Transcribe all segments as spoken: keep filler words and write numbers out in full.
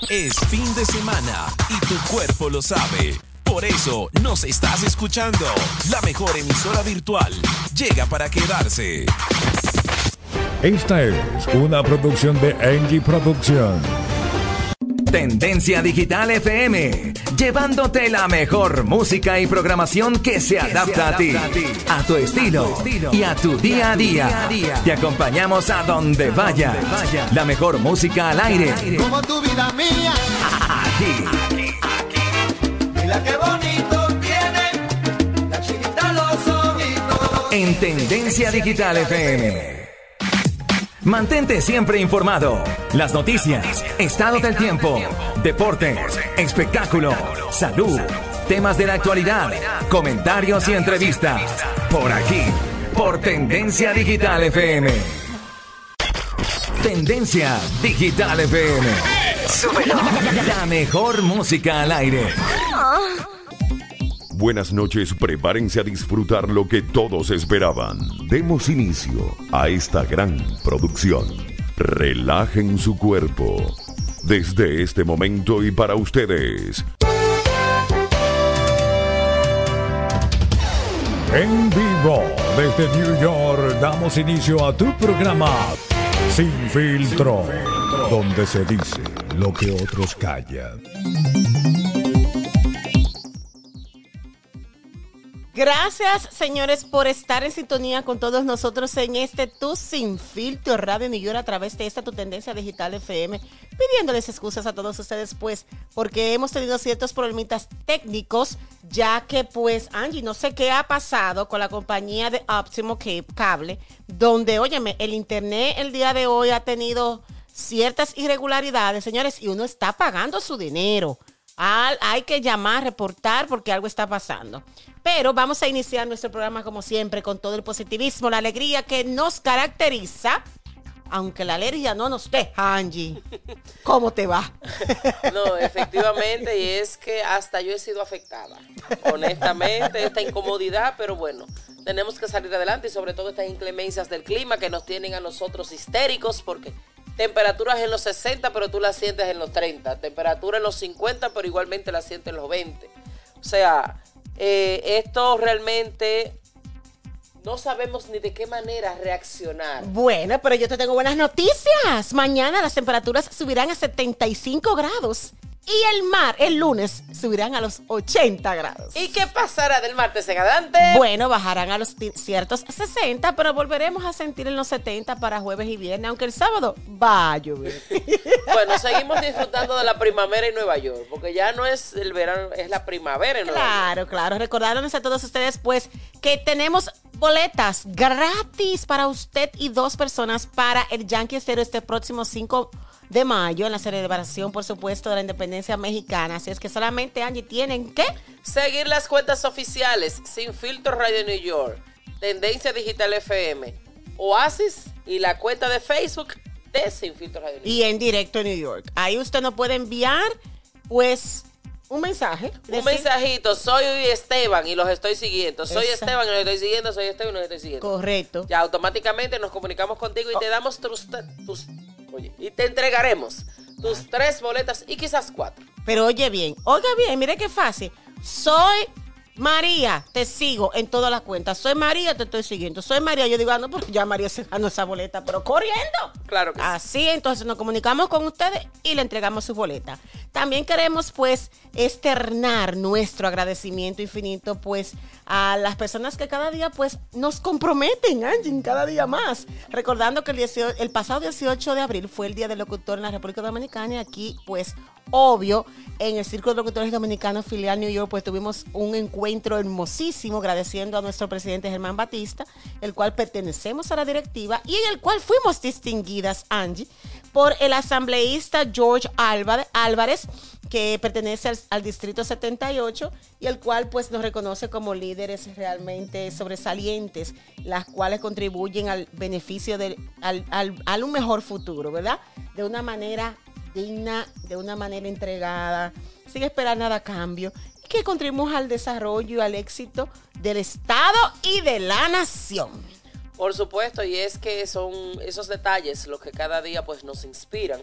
Es fin de semana y tu cuerpo lo sabe. Por eso nos estás escuchando. La mejor emisora virtual llega para quedarse. Esta es una producción de Angie Production. Tendencia Digital F M, llevándote la mejor música y programación que se adapta a ti, a tu estilo y a tu día a día. Te acompañamos a donde vayas. La mejor música al aire. Como tu vida mía. Aquí. Mira qué bonito tiene la chiquita los ojitos. En Tendencia Digital F M. Mantente siempre informado. Las noticias, estado del tiempo, deportes, espectáculo, salud, temas de la actualidad, comentarios y entrevistas. Por aquí, por Tendencia Digital F M. Tendencia Digital F M. La mejor música al aire. Buenas noches, prepárense a disfrutar lo que todos esperaban. Demos inicio a esta gran producción. Relajen su cuerpo. Desde este momento y para ustedes. En vivo, desde New York, damos inicio a tu programa Sin Filtro, donde se dice lo que otros callan. Gracias, señores, por estar en sintonía con todos nosotros en este Tu Sin Filtro Radio New York a través de esta Tu Tendencia Digital F M, pidiéndoles excusas a todos ustedes, pues, porque hemos tenido ciertos problemitas técnicos, ya que, pues, Angie, no sé qué ha pasado con la compañía de Optimo Cable, donde, óyeme, el internet el día de hoy ha tenido ciertas irregularidades, señores, y uno está pagando su dinero. Al, hay que llamar, reportar, porque algo está pasando. Pero vamos a iniciar nuestro programa como siempre con todo el positivismo, la alegría que nos caracteriza, aunque la alergia no nos deja, Angie. ¿Cómo te va? No, efectivamente, y es que hasta yo he sido afectada, honestamente, esta incomodidad, pero bueno, tenemos que salir adelante y sobre todo estas inclemencias del clima que nos tienen a nosotros histéricos, porque temperaturas en los sesenta, pero tú las sientes en los treinta, temperatura en los cincuenta, pero igualmente las sientes en los veinte. O sea, eh, esto realmente no sabemos ni de qué manera reaccionar. Bueno, pero yo te tengo buenas noticias. Mañana las temperaturas subirán a setenta y cinco grados. Y el mar, el lunes, subirán a los ochenta grados. ¿Y qué pasará del martes en adelante? Bueno, bajarán a los t- ciertos sesenta, pero volveremos a sentir en los setenta para jueves y viernes, aunque el sábado va a llover. Bueno, seguimos disfrutando de la primavera en Nueva York, porque ya no es el verano, es la primavera en Nueva York. Claro, claro. Recordarles a todos ustedes, pues, que tenemos boletas gratis para usted y dos personas para el Yankee Stadium este próximo cinco de mayo, en la celebración, por supuesto, de la independencia mexicana. Así es que solamente, Angie, tienen que seguir las cuentas oficiales Sin Filtro Radio New York, Tendencia Digital F M, Oasis y la cuenta de Facebook de Sin Filtro Radio New York. Y en directo en New York. Ahí usted nos puede enviar, pues, un mensaje. Un decir, mensajito, soy Esteban y los estoy siguiendo. Soy Exacto. Esteban y los estoy siguiendo, soy Esteban y los estoy siguiendo. Correcto. Ya automáticamente nos comunicamos contigo y Oh. te damos tus, tus oye, y te entregaremos tus ah. tres boletas y quizás cuatro. Pero oye bien, oiga bien, mire qué fácil. Soy María, te sigo en todas las cuentas. Soy María, te estoy siguiendo. Soy María, yo digo, ah, no, pero ya María se ganó esa boleta, pero corriendo. Claro que sí. Así, entonces nos comunicamos con ustedes y le entregamos su boleta. También queremos, pues, externar nuestro agradecimiento infinito, pues, a las personas que cada día, pues, nos comprometen, Angie, cada día más. Recordando que el, dieciocho, el pasado dieciocho de abril fue el Día del Locutor en la República Dominicana y aquí, pues, obvio, en el Círculo de Locutores Dominicanos Filial New York, pues tuvimos un encuentro hermosísimo agradeciendo a nuestro presidente Germán Batista, el cual pertenecemos a la directiva y en el cual fuimos distinguidas, Angie, por el asambleísta George Álvarez, que pertenece al, al Distrito setenta y ocho y el cual pues nos reconoce como líderes realmente sobresalientes, las cuales contribuyen al beneficio del, al, al, al un mejor futuro, ¿verdad? De una manera digna, de una manera entregada, sin esperar nada a cambio, y que contribuya al desarrollo y al éxito del Estado y de la nación. Por supuesto, y es que son esos detalles los que cada día pues nos inspiran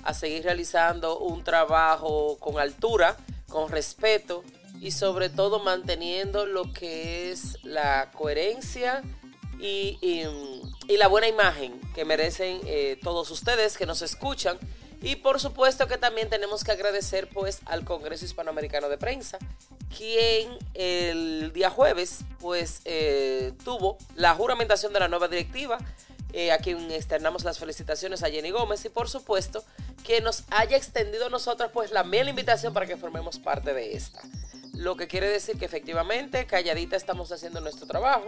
a seguir realizando un trabajo con altura, con respeto y sobre todo manteniendo lo que es la coherencia y, y, y la buena imagen que merecen eh, todos ustedes que nos escuchan. Y por supuesto que también tenemos que agradecer pues al Congreso Hispanoamericano de Prensa, quien el día jueves pues eh, tuvo la juramentación de la nueva directiva, eh, a quien externamos las felicitaciones a Jenny Gómez y por supuesto que nos haya extendido a nosotros pues la miel invitación para que formemos parte de esta. Lo que quiere decir que efectivamente calladita estamos haciendo nuestro trabajo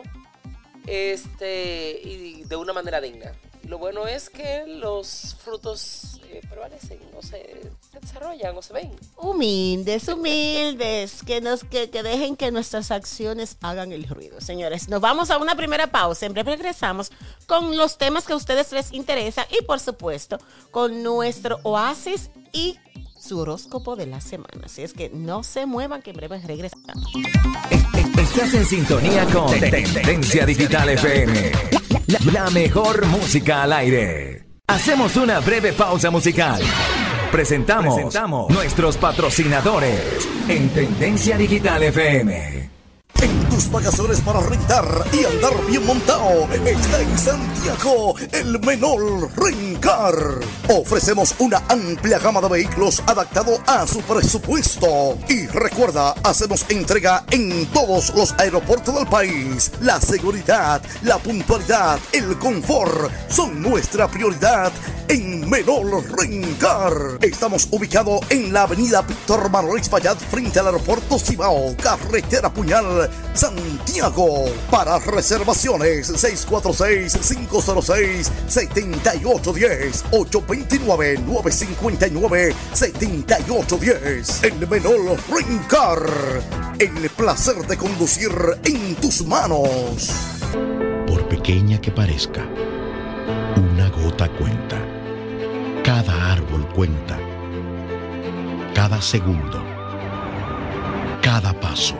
este y de una manera digna. Lo bueno es que los frutos eh, prevalecen, o se, se desarrollan o se ven. Humildes, humildes, que, nos, que, que dejen que nuestras acciones hagan el ruido. Señores, nos vamos a una primera pausa. En breve regresamos con los temas que a ustedes les interesan y, por supuesto, con nuestro oasis y su horóscopo de la semana. Así es que no se muevan, que en breve regresamos. Estás en sintonía con Tendencia Digital F M. La, la mejor música al aire. Hacemos una breve pausa musical. Presentamos, Presentamos nuestros patrocinadores en Tendencia Digital F M. En tus vacaciones para rentar y andar bien montado, está en Santiago el Menor Rencar. Ofrecemos una amplia gama de vehículos adaptado a su presupuesto. Y recuerda, hacemos entrega en todos los aeropuertos del país. La seguridad, la puntualidad, el confort son nuestra prioridad en Menor Rencar. Estamos ubicados en la avenida Víctor Manuel Espaillat frente al aeropuerto Cibao, carretera Puñal, Santiago. Para reservaciones seis cuatro seis, cinco cero seis, siete ocho uno cero, ocho dos nueve, nueve cinco nueve, siete ocho uno cero. El Menor Rencar, el placer de conducir en tus manos. Por pequeña que parezca, una gota cuenta. Cada árbol cuenta. Cada segundo. Cada paso.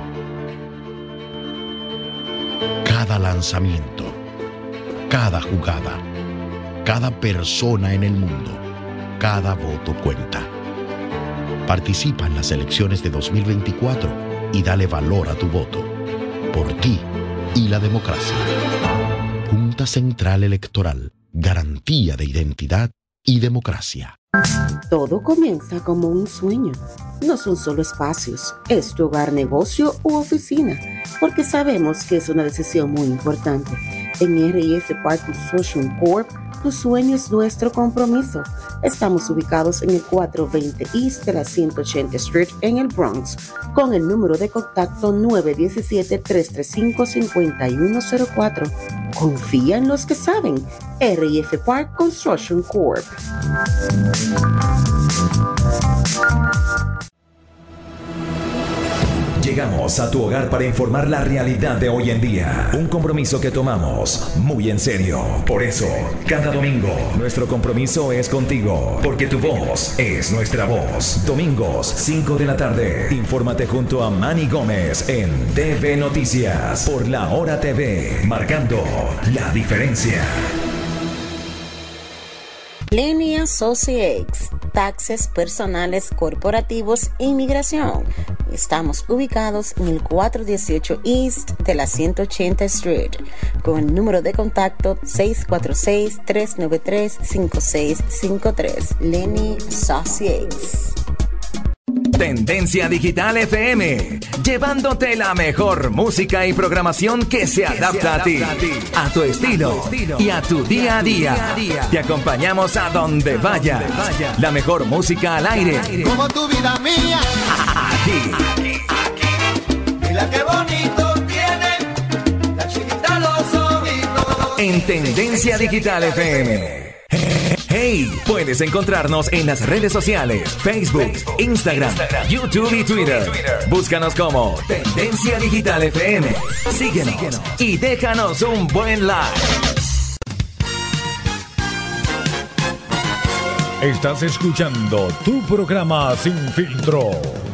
Cada lanzamiento. Cada jugada. Cada persona en el mundo. Cada voto cuenta. Participa en las elecciones de dos mil veinticuatro y dale valor a tu voto. Por ti y la democracia. Junta Central Electoral. Garantía de identidad y democracia. Todo comienza como un sueño. No son solo espacios, es tu hogar, negocio u oficina, porque sabemos que es una decisión muy importante. En R y F Park Construction Corp, tu sueño es nuestro compromiso. Estamos ubicados en el cuatrocientos veinte East de la ciento ochenta Street en el Bronx, con el número de contacto nueve uno siete, tres tres cinco, cinco uno cero cuatro. Confía en los que saben. R y F Park Construction Corp. Llegamos a tu hogar para informar la realidad de hoy en día. Un compromiso que tomamos muy en serio. Por eso, cada domingo, nuestro compromiso es contigo. Porque tu voz es nuestra voz. Domingos, cinco de la tarde. Infórmate junto a Manny Gómez en T V Noticias. Por La Hora T V. Marcando la diferencia. Lenny Associates, taxes personales, corporativos, inmigración. Estamos ubicados en el cuatrocientos dieciocho East de la ciento ochenta Street, con el número de contacto seis cuatro seis, tres nueve tres, cinco seis cinco tres. Lenny Associates. Tendencia Digital F M, llevándote la mejor música y programación que se adapta a ti, a tu estilo y a tu día a día. Te acompañamos a donde vayas. La mejor música al aire. Como tu vida mía. Aquí. Mira qué bonito tiene la chiquita los ojitos. En Tendencia Digital F M. Hey, puedes encontrarnos en las redes sociales, Facebook, Instagram, YouTube y Twitter. Búscanos como Tendencia Digital F M. Síguenos y déjanos un buen like. Estás escuchando tu programa Sin Filtro,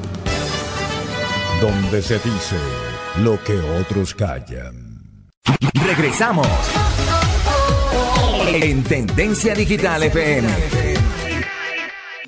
donde se dice lo que otros callan. Regresamos en Tendencia Digital F M.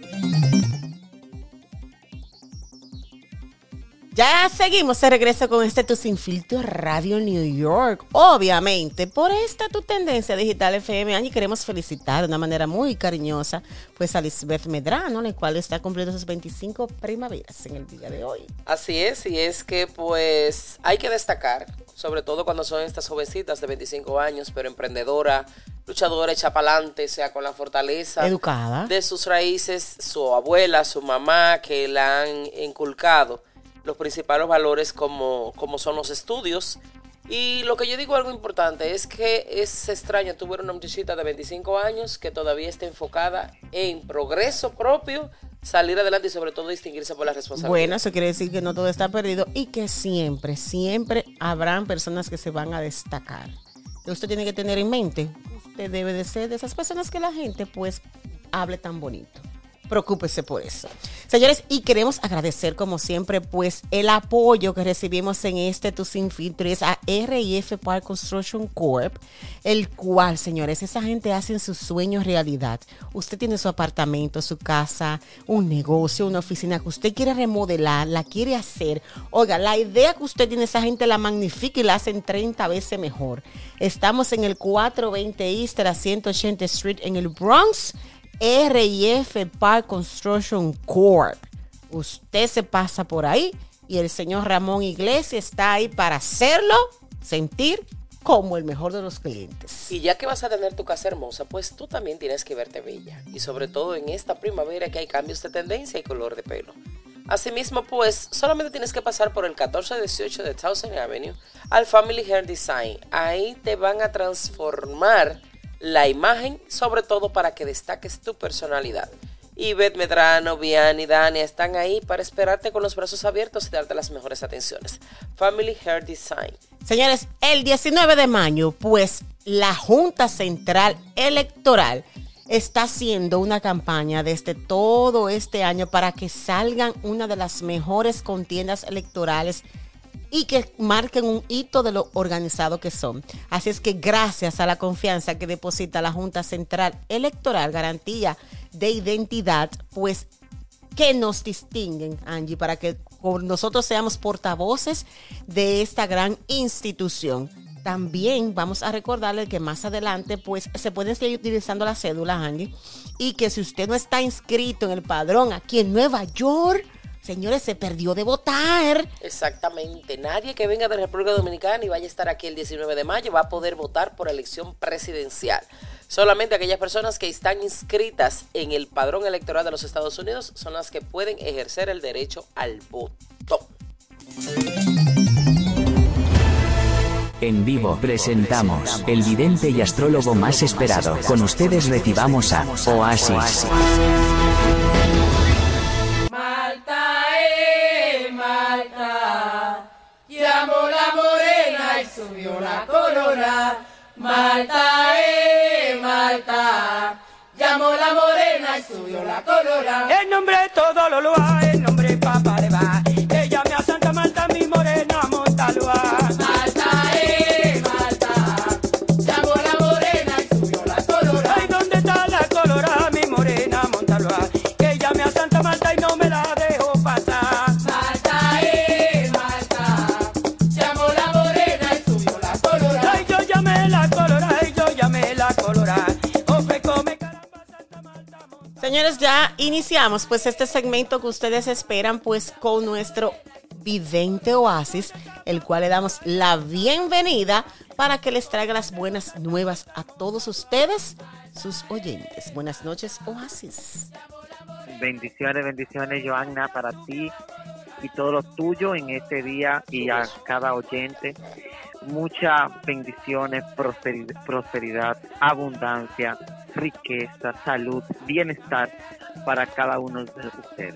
Ya seguimos de regreso con este Tu Sin Filtro Radio New York. Obviamente, por esta tu tendencia digital F M, Angie, queremos felicitar de una manera muy cariñosa pues a Lisbeth Medrano, la cual está cumpliendo sus veinticinco primaveras en el día de hoy. Así es, y es que pues hay que destacar, sobre todo cuando son estas jovencitas de veinticinco años, pero emprendedora, luchadora, hecha pa'lante, sea con la fortaleza educada de sus raíces, su abuela, su mamá, que la han inculcado los principales valores como, como son los estudios. Y lo que yo digo algo importante es que es extraño tú ver una muchachita de veinticinco años que todavía está enfocada en progreso propio, salir adelante y sobre todo distinguirse por la responsabilidad. Bueno, eso quiere decir que no todo está perdido y que siempre, siempre habrán personas que se van a destacar. Que usted tiene que tener en mente, usted debe de ser de esas personas que la gente pues hable tan bonito. Preocúpese por eso. Señores, y queremos agradecer como siempre pues el apoyo que recibimos en este Tu Sin Filtro es a R y F Park Construction Corp, el cual, señores, esa gente hace sus sueños realidad. Usted tiene su apartamento, su casa, un negocio, una oficina que usted quiere remodelar, la quiere hacer. Oiga, la idea que usted tiene, esa gente la magnifica y la hacen treinta veces mejor. Estamos en el cuatrocientos veinte East a ciento ochenta Street en el Bronx. R y F Park Construction Corp. Usted se pasa por ahí y el señor Ramón Iglesias está ahí para hacerlo sentir como el mejor de los clientes. Y ya que vas a tener tu casa hermosa, pues tú también tienes que verte bella. Y sobre todo en esta primavera que hay cambios de tendencia y color de pelo. Asimismo, pues, solamente tienes que pasar por el catorce dieciocho de Thousand Avenue al Family Hair Design. Ahí te van a transformar la imagen, sobre todo para que destaques tu personalidad. Y Beth Medrano, Vianney, Dania están ahí para esperarte con los brazos abiertos y darte las mejores atenciones. Family Hair Design. Señores, el diecinueve de mayo, pues la Junta Central Electoral está haciendo una campaña desde todo este año para que salgan una de las mejores contiendas electorales y que marquen un hito de lo organizado que son. Así es que gracias a la confianza que deposita la Junta Central Electoral, garantía de identidad, pues que nos distinguen, Angie, para que nosotros seamos portavoces de esta gran institución. También vamos a recordarle que más adelante pues se pueden seguir utilizando la cédula, Angie, y que si usted no está inscrito en el padrón aquí en Nueva York, señores, se perdió de votar. Exactamente. Nadie que venga de la República Dominicana y vaya a estar aquí el diecinueve de mayo va a poder votar por elección presidencial. Solamente aquellas personas que están inscritas en el padrón electoral de los Estados Unidos son las que pueden ejercer el derecho al voto. En vivo presentamos el vidente y astrólogo más esperado. Con ustedes recibamos a Oasis. Llamó la morena y subió la colora. Malta, eh, Malta. Llamó la morena y subió la colora. El nombre todo lo lo ha, el nombre papá le va. Que llame a Santa Marta, mi morena, Montalúa. Malta, eh, Malta. Llamó la morena y subió la colora. Ay, ¿dónde está la colora, mi morena, Montalúa? Que llame a Santa Marta y no me la dejo pasar. Señores, ya iniciamos pues este segmento que ustedes esperan pues con nuestro vidente Oasis, el cual le damos la bienvenida para que les traiga las buenas nuevas a todos ustedes, sus oyentes. Buenas noches, Oasis. Bendiciones, bendiciones, Joanna, para ti y todo lo tuyo en este día y a cada oyente. Muchas bendiciones, prosperidad, prosperidad, abundancia, riqueza, salud, bienestar para cada uno de ustedes.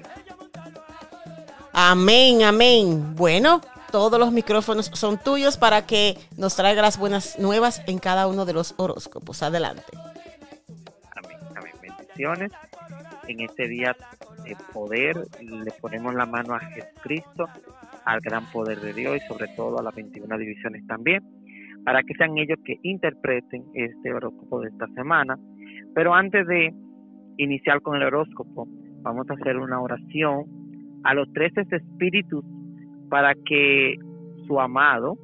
Amén, amén. Bueno, todos los micrófonos son tuyos para que nos traiga las buenas nuevas en cada uno de los horóscopos. Adelante. Amén, amén. Bendiciones. En este día de poder le ponemos la mano a Jesucristo, al gran poder de Dios y sobre todo a las veintiuna divisiones también, para que sean ellos que interpreten este horóscopo de esta semana. Pero antes de iniciar con el horóscopo, vamos a hacer una oración a los trece espíritus para que su amado,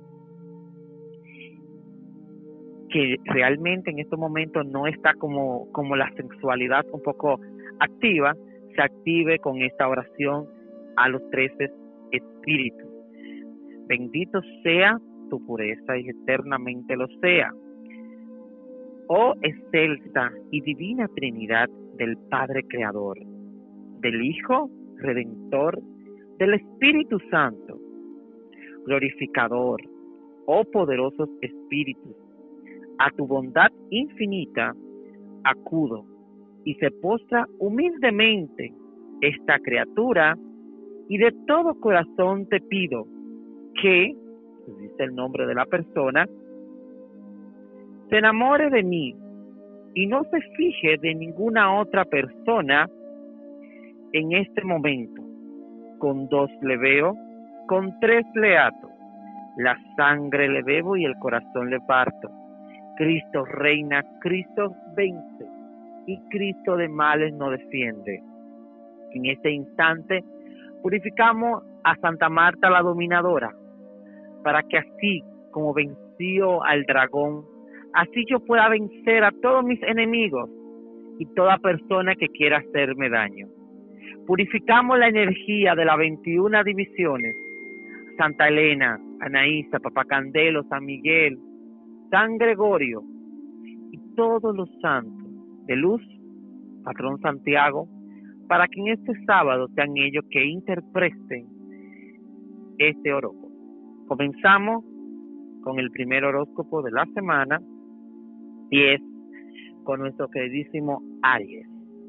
que realmente en estos momentos no está como, como la sexualidad un poco activa, se active con esta oración a los trece espíritus. Bendito sea tu pureza y eternamente lo sea. Oh excelsa y divina Trinidad del Padre Creador, del Hijo Redentor, del Espíritu Santo, glorificador, oh poderosos espíritus, a tu bondad infinita acudo y se postra humildemente esta criatura y de todo corazón te pido que, dice el nombre de la persona, se enamore de mí y no se fije de ninguna otra persona en este momento. Con dos le veo, con tres le ato, la sangre le bebo y el corazón le parto. Cristo reina, Cristo vence y Cristo de males no defiende. En este instante purificamos a Santa Marta la dominadora, para que así como venció al dragón, así yo pueda vencer a todos mis enemigos y toda persona que quiera hacerme daño. Purificamos la energía de las veintiuna divisiones, Santa Elena, Anaísa, Papá Candelo, San Miguel, San Gregorio y todos los santos de luz, Patrón Santiago, para que en este sábado sean ellos que interpreten este horóscopo. Comenzamos con el primer horóscopo de la semana y es con nuestro queridísimo Aries.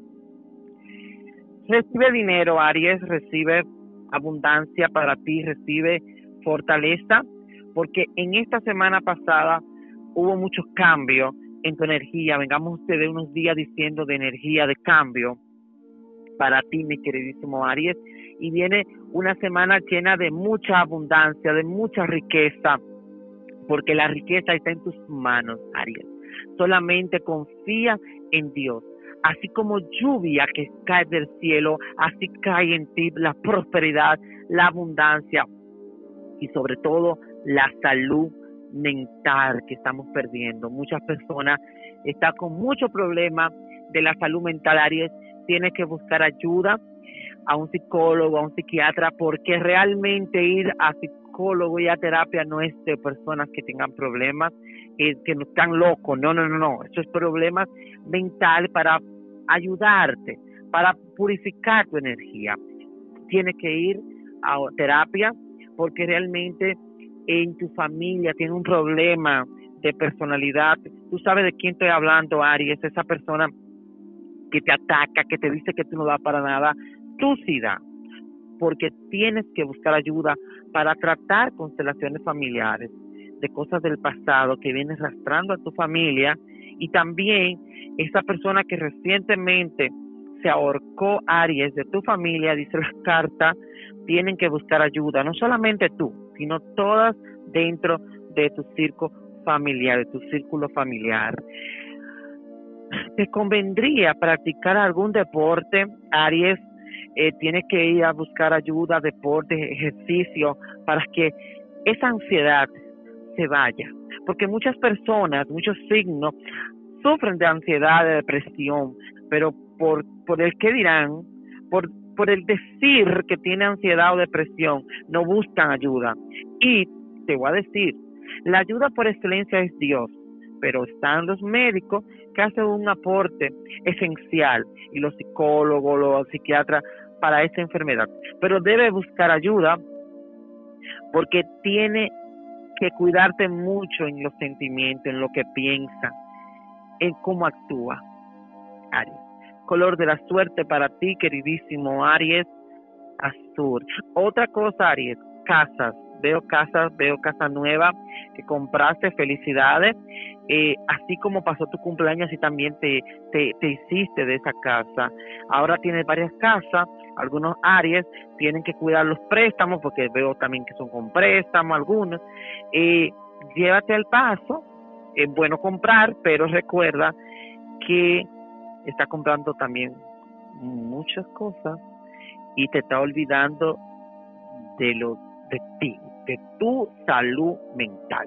Recibe dinero, Aries, recibe abundancia para ti, recibe fortaleza, porque en esta semana pasada hubo muchos cambios en tu energía. Vengamos de unos días diciendo de energía, de cambio para ti, mi queridísimo Aries, y viene una semana llena de mucha abundancia, de mucha riqueza, porque la riqueza está en tus manos, Aries. Solamente confía en Dios. Así como lluvia que cae del cielo, así cae en ti la prosperidad, la abundancia y sobre todo la salud mental que estamos perdiendo. Muchas personas están con muchos problemas de la salud mental, Aries. Tienes que buscar ayuda a un psicólogo, a un psiquiatra, porque realmente ir a psicólogo y a terapia no es de personas que tengan problemas, eh, que no están locos, no, no, no, no, eso es problemas mentales para ayudarte, para purificar tu energía. Tienes que ir a terapia porque realmente en tu familia tiene un problema de personalidad. Tú sabes de quién estoy hablando, Aries, esa persona que te ataca, que te dice que tú no das para nada. Tú sí das, porque tienes que buscar ayuda para tratar constelaciones familiares, de cosas del pasado que vienes arrastrando a tu familia, y también esa persona que recientemente se ahorcó, Aries, de tu familia, dice la carta, tienen que buscar ayuda, no solamente tú, sino todas dentro de tu círculo familiar, de tu círculo familiar. Te convendría practicar algún deporte, Aries. Eh, tienes que ir a buscar ayuda, deporte, ejercicio, para que esa ansiedad se vaya. Porque muchas personas, muchos signos, sufren de ansiedad, de depresión, pero por, por el qué dirán, por, por el decir que tiene ansiedad o depresión, no buscan ayuda. Y te voy a decir, la ayuda por excelencia es Dios, pero están los médicos que hacen un aporte esencial, y los psicólogos, los psiquiatras, para esa enfermedad. Pero debe buscar ayuda porque tiene que cuidarte mucho en los sentimientos, en lo que piensa, en cómo actúa. Aries. Color de la suerte para ti, queridísimo Aries, azul. Otra cosa, Aries, casas. Veo casas, veo casa nueva que compraste, felicidades. Eh, así como pasó tu cumpleaños, y también te, te, te hiciste de esa casa. Ahora tienes varias casas. Algunos Aries tienen que cuidar los préstamos, porque veo también que son con préstamos algunos. Eh, llévate al paso. Es bueno comprar, pero recuerda que está comprando también muchas cosas y te está olvidando de lo de ti, de tu salud mental.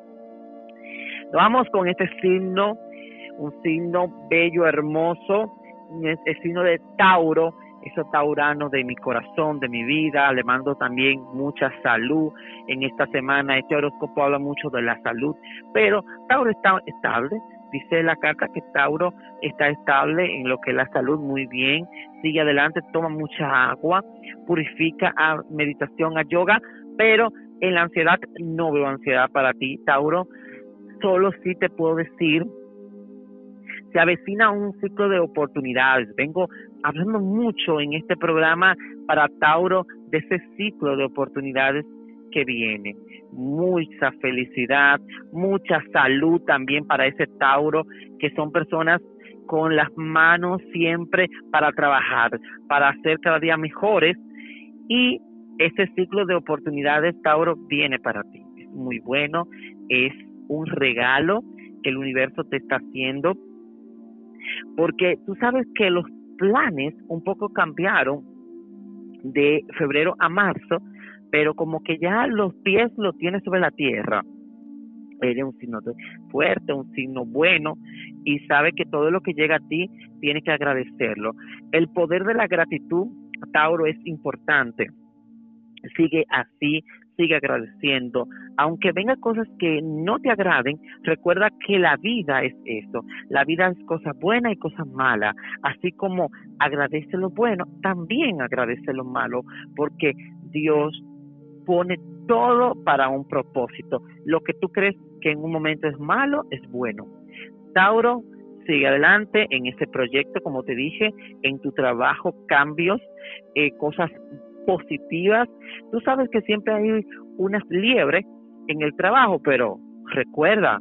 Vamos con este signo, un signo bello, hermoso, el signo de Tauro, eso taurano de mi corazón, de mi vida. Le mando también mucha salud en esta semana. Este horóscopo habla mucho de la salud, pero Tauro está estable. Dice la carta que Tauro está estable en lo que es la salud, muy bien. Sigue adelante, toma mucha agua, purifica, a meditación, a yoga, pero en la ansiedad no veo ansiedad para ti, Tauro. Solo sí te puedo decir, se avecina un ciclo de oportunidades. Vengo hablando mucho en este programa para Tauro de ese ciclo de oportunidades que viene. Mucha felicidad, mucha salud también para ese Tauro, que son personas con las manos siempre para trabajar, para hacer cada día mejores, y ese ciclo de oportunidades, Tauro, viene para ti. Es muy bueno, es un regalo que el universo te está haciendo, porque tú sabes que los planes un poco cambiaron de febrero a marzo, pero como que ya los pies los tienes sobre la tierra. Eres un signo fuerte, un signo bueno, y sabe que todo lo que llega a ti tienes que agradecerlo. El poder de la gratitud, Tauro, es importante. Sigue así, sigue agradeciendo. Aunque vengan cosas que no te agraden, recuerda que la vida es eso. La vida es cosas buenas y cosas malas. Así como agradece lo bueno, también agradece lo malo, porque Dios pone todo para un propósito. Lo que tú crees que en un momento es malo, es bueno. Tauro, sigue adelante en ese proyecto, como te dije, en tu trabajo, cambios, eh, cosas positivas. Tú sabes que siempre hay unas liebres en el trabajo, pero recuerda,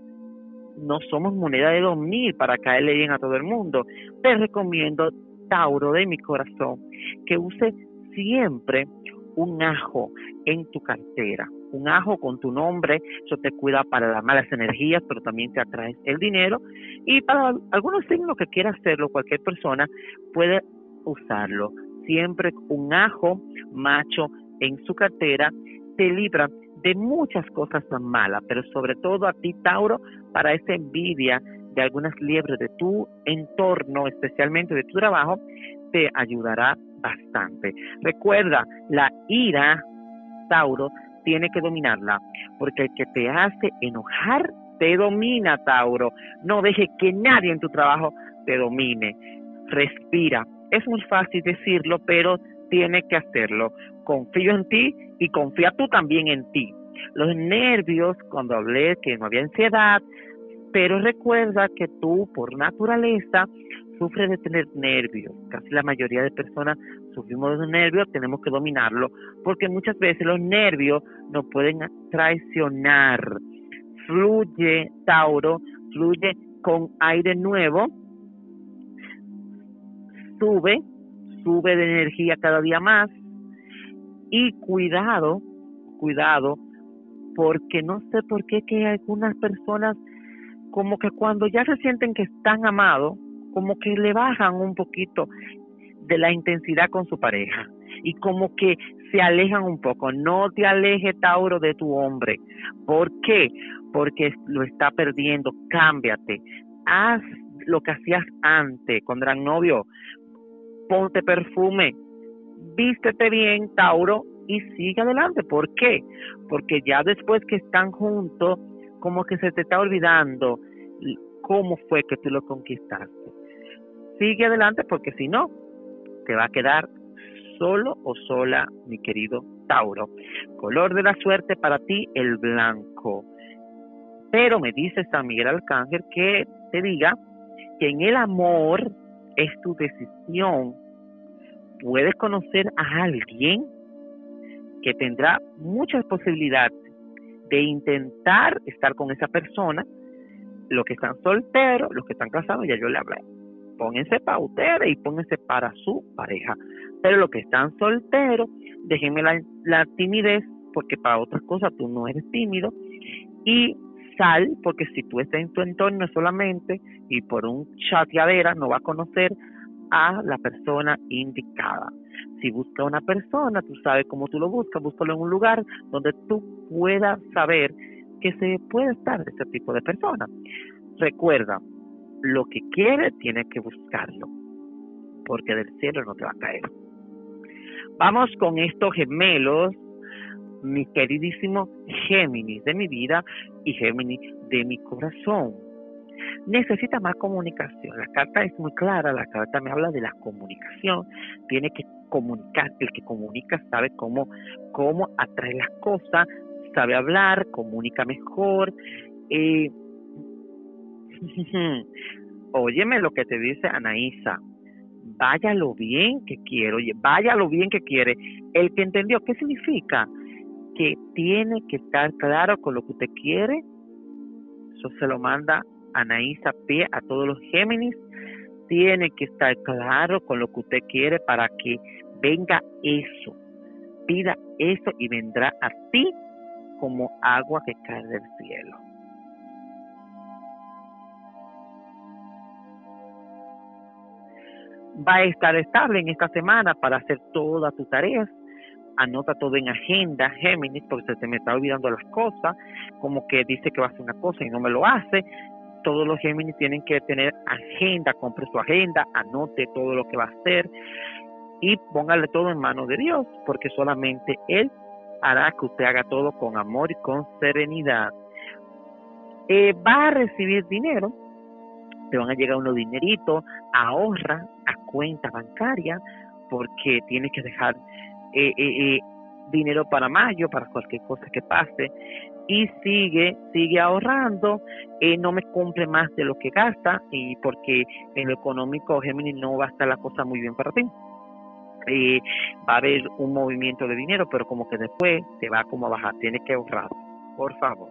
no somos moneda de dos mil para caerle bien a todo el mundo. Te recomiendo, Tauro, de mi corazón, que use siempre un ajo en tu cartera, un ajo con tu nombre. Eso te cuida para las malas energías, pero también te atrae el dinero. Y para algunos signos que quiera hacerlo, cualquier persona puede usarlo. Siempre un ajo macho en su cartera te libra de muchas cosas tan malas, pero sobre todo a ti, Tauro, para esa envidia de algunas liebres de tu entorno, especialmente de tu trabajo, te ayudará bastante. Recuerda, la ira, Tauro, tiene que dominarla, porque el que te hace enojar te domina, Tauro. No dejes que nadie en tu trabajo te domine. Respira. Es muy fácil decirlo, pero tienes que hacerlo. Confío en ti y confía tú también en ti. Los nervios, cuando hablé que no había ansiedad, pero recuerda que tú, por naturaleza, sufres de tener nervios. Casi la mayoría de personas sufrimos de nervios, tenemos que dominarlo, porque muchas veces los nervios nos pueden traicionar. Fluye, Tauro, fluye con aire nuevo, sube, sube de energía cada día más, y cuidado, cuidado, porque no sé por qué que algunas personas como que cuando ya se sienten que están amados, como que le bajan un poquito de la intensidad con su pareja y como que se alejan un poco. No te alejes, Tauro, de tu hombre. ¿Por qué? Porque lo está perdiendo. Cámbiate. Haz lo que hacías antes cuando eran novios. Ponte perfume. Vístete bien, Tauro, y sigue adelante. ¿Por qué? Porque ya después que están juntos, como que se te está olvidando cómo fue que tú lo conquistaste. Sigue adelante, porque si no, te va a quedar solo o sola, mi querido Tauro. Color de la suerte para ti, el blanco. Pero me dice San Miguel Arcángel que te diga que en el amor es tu decisión. Puedes conocer a alguien que tendrá muchas posibilidades de intentar estar con esa persona. Los que están solteros, los que están casados, ya yo le hablé. Pónganse para ustedes y pónganse para su pareja. Pero los que están solteros, déjenme la, la timidez, porque para otras cosas tú no eres tímido. Y sal, porque si tú estás en tu entorno solamente y por un chateadera no vas a conocer a la persona indicada. Si busca una persona, tú sabes cómo tú lo buscas, búscalo en un lugar donde tú puedas saber que se puede estar de ese tipo de persona. Recuerda, lo que quieres tienes que buscarlo, porque del cielo no te va a caer. Vamos con estos gemelos, mi queridísimo Géminis de mi vida y Géminis de mi corazón. Necesita más comunicación. La carta es muy clara, la carta me habla de la comunicación. Tiene que comunicar, el que comunica sabe cómo, cómo atraer las cosas, sabe hablar, comunica mejor. Eh, óyeme lo que te dice Anaísa. Vaya lo bien que quiere, oye, vaya lo bien que quiere. El que entendió, ¿qué significa? Que tiene que estar claro con lo que usted quiere. Eso se lo manda Anaísa P a todos los Géminis. Tiene que estar claro con lo que usted quiere para que venga eso. Pida eso y vendrá a ti como agua que cae del cielo. Va a estar estable en esta semana para hacer todas tus tareas. Anota todo en agenda, Géminis, porque se me está olvidando las cosas, como que dice que va a hacer una cosa y no me lo hace. Todos los Géminis tienen que tener agenda, compre su agenda, anote todo lo que va a hacer y póngale todo en manos de Dios, porque solamente Él hará que usted haga todo con amor y con serenidad. Eh, va a recibir dinero, te van a llegar unos dineritos, ahorra a cuenta bancaria, porque tienes que dejar eh, eh, eh, dinero para mayo, para cualquier cosa que pase, y sigue, sigue ahorrando, eh, no me compre más de lo que gasta, y porque en lo económico, Géminis, no va a estar la cosa muy bien para ti. Eh, va a haber un movimiento de dinero, pero como que después se va como a bajar, tienes que ahorrar, por favor.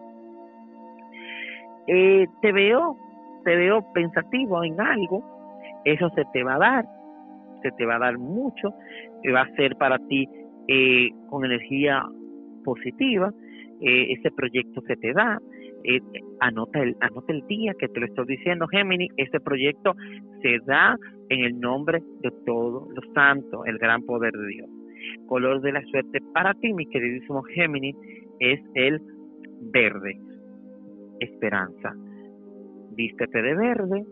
Eh, te veo, te veo pensativo en algo, eso se te va a dar, se te va a dar mucho, y va a ser para ti eh, con energía positiva, eh, ese proyecto se te da, eh, anota el anota el día que te lo estoy diciendo, Géminis, ese proyecto se da en el nombre de todos los santos, el gran poder de Dios. Color de la suerte para ti, mi queridísimo Géminis, es el verde, esperanza. Vístete de verde,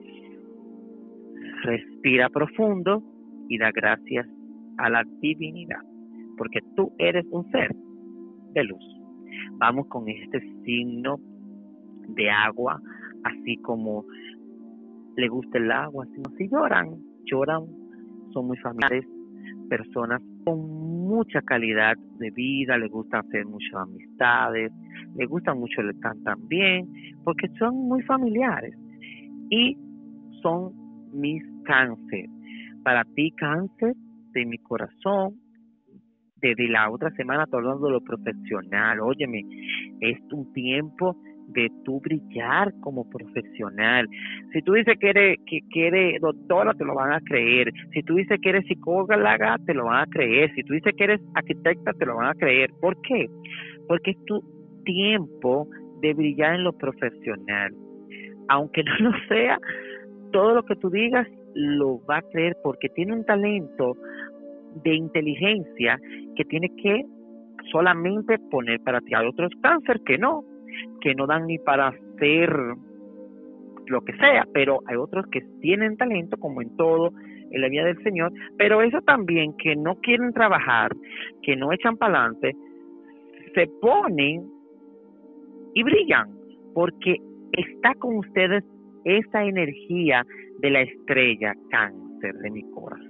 respira profundo y da gracias a la divinidad, porque tú eres un ser de luz. Vamos con este signo de agua, así como le gusta el agua, así, si lloran, lloran, son muy familiares, personas con mucha calidad de vida, les gusta hacer muchas amistades, les gusta mucho el cantar bien, porque son muy familiares y son mis cáncer. Para ti, cáncer de mi corazón, desde la otra semana estoy hablando de lo profesional. Óyeme, es un tiempo de tú brillar como profesional. Si tú dices que eres, que, que eres doctora, te lo van a creer. Si tú dices que eres psicóloga, te lo van a creer. Si tú dices que eres arquitecta, te lo van a creer. ¿Por qué? Porque es tu tiempo de brillar en lo profesional. Aunque no lo sea, todo lo que tú digas lo va a creer, porque tiene un talento de inteligencia que tiene que solamente poner para ti. Hay otros cáncer que no, que no dan ni para hacer lo que sea, pero hay otros que tienen talento, como en todo en la vida del Señor, pero eso también, que no quieren trabajar, que no echan para adelante, se ponen y brillan, porque está con ustedes esa energía de la estrella Cáncer de mi corazón.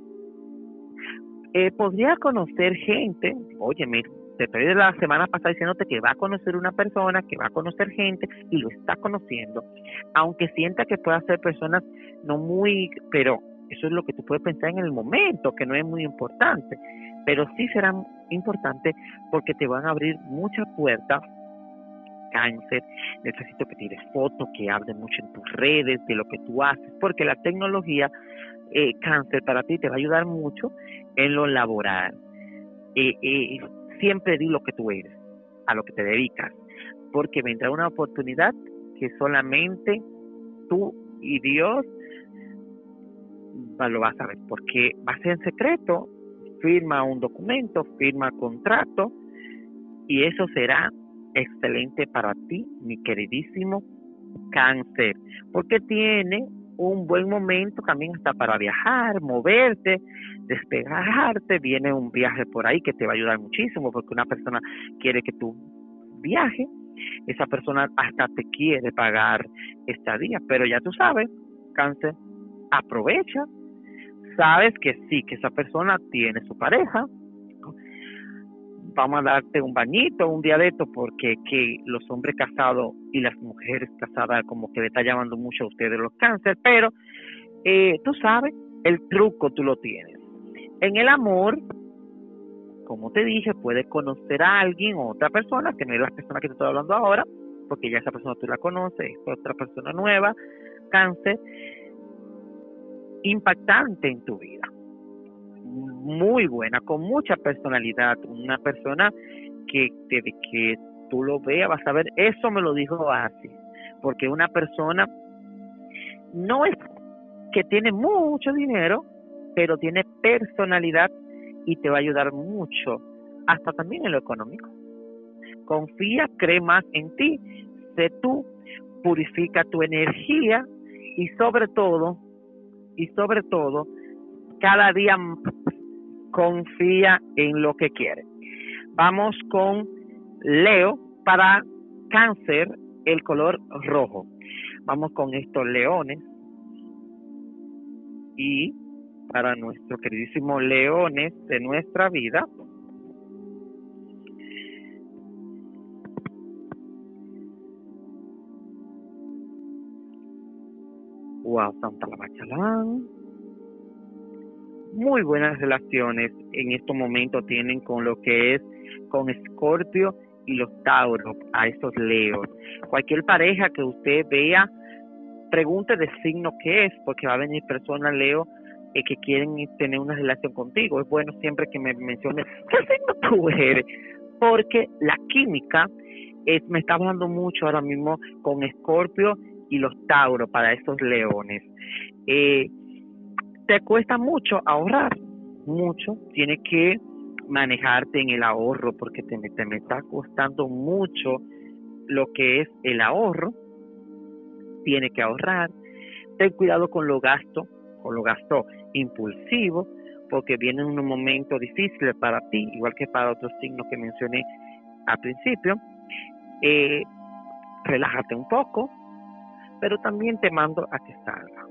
Eh, podría conocer gente, óyeme, te estoy de la semana pasada diciéndote que va a conocer una persona, que va a conocer gente y lo está conociendo, aunque sienta que pueda ser personas no muy, pero eso es lo que tú puedes pensar en el momento, que no es muy importante, pero sí será importante porque te van a abrir muchas puertas. Cáncer, necesito que tires fotos, que hables mucho en tus redes de lo que tú haces, porque la tecnología, eh, Cáncer, para ti te va a ayudar mucho en lo laboral. Eh, eh, siempre di lo que tú eres, a lo que te dedicas, porque vendrá una oportunidad que solamente tú y Dios lo vas a ver, porque va a ser en secreto, firma un documento, firma contrato, y eso será excelente para ti, mi queridísimo Cáncer, porque tiene un buen momento también hasta para viajar, moverte, despegarte. Viene un viaje por ahí que te va a ayudar muchísimo, porque una persona quiere que tú viajes, esa persona hasta te quiere pagar estadía, pero ya tú sabes, Cáncer, aprovecha, sabes que sí, que esa persona tiene su pareja, vamos a darte un bañito un día de esto, porque que los hombres casados y las mujeres casadas como que le está llamando mucho a ustedes los Cáncer, pero eh, tú sabes, el truco tú lo tienes. En el amor, como te dije, puedes conocer a alguien o otra persona, que no es la persona que te estoy hablando ahora, porque ya esa persona tú la conoces, es otra persona nueva, Cáncer, impactante en tu vida, muy buena, con mucha personalidad, una persona que desde que tú lo veas vas a ver, eso me lo dijo así, porque una persona no es que tiene mucho dinero, pero tiene personalidad y te va a ayudar mucho, hasta también en lo económico. Confía, cree más en ti, sé tú, purifica tu energía y sobre todo, y sobre todo, cada día confía en lo que quiere. Vamos con Leo. Para Cáncer, el color rojo. Vamos con estos leones. Y para nuestros queridísimos leones de nuestra vida, wow, Santa la Bachalán. Muy buenas relaciones en estos momentos tienen con lo que es con Escorpio y los Tauros, a esos Leos. Cualquier pareja que usted vea, pregunte de signo que es, porque va a venir personas, Leo, eh, que quieren tener una relación contigo. Es bueno siempre que me menciones qué signo tú eres, porque la química es, me está hablando mucho ahora mismo con Escorpio y los Tauros para esos leones. Eh, te cuesta mucho ahorrar, mucho, tienes que manejarte en el ahorro, porque te, te me está costando mucho lo que es el ahorro. Tienes que ahorrar, ten cuidado con los gastos, con los gastos impulsivos, porque vienen unos momentos difíciles para ti, igual que para otros signos que mencioné al principio. Eh, relájate un poco, pero también te mando a que salga.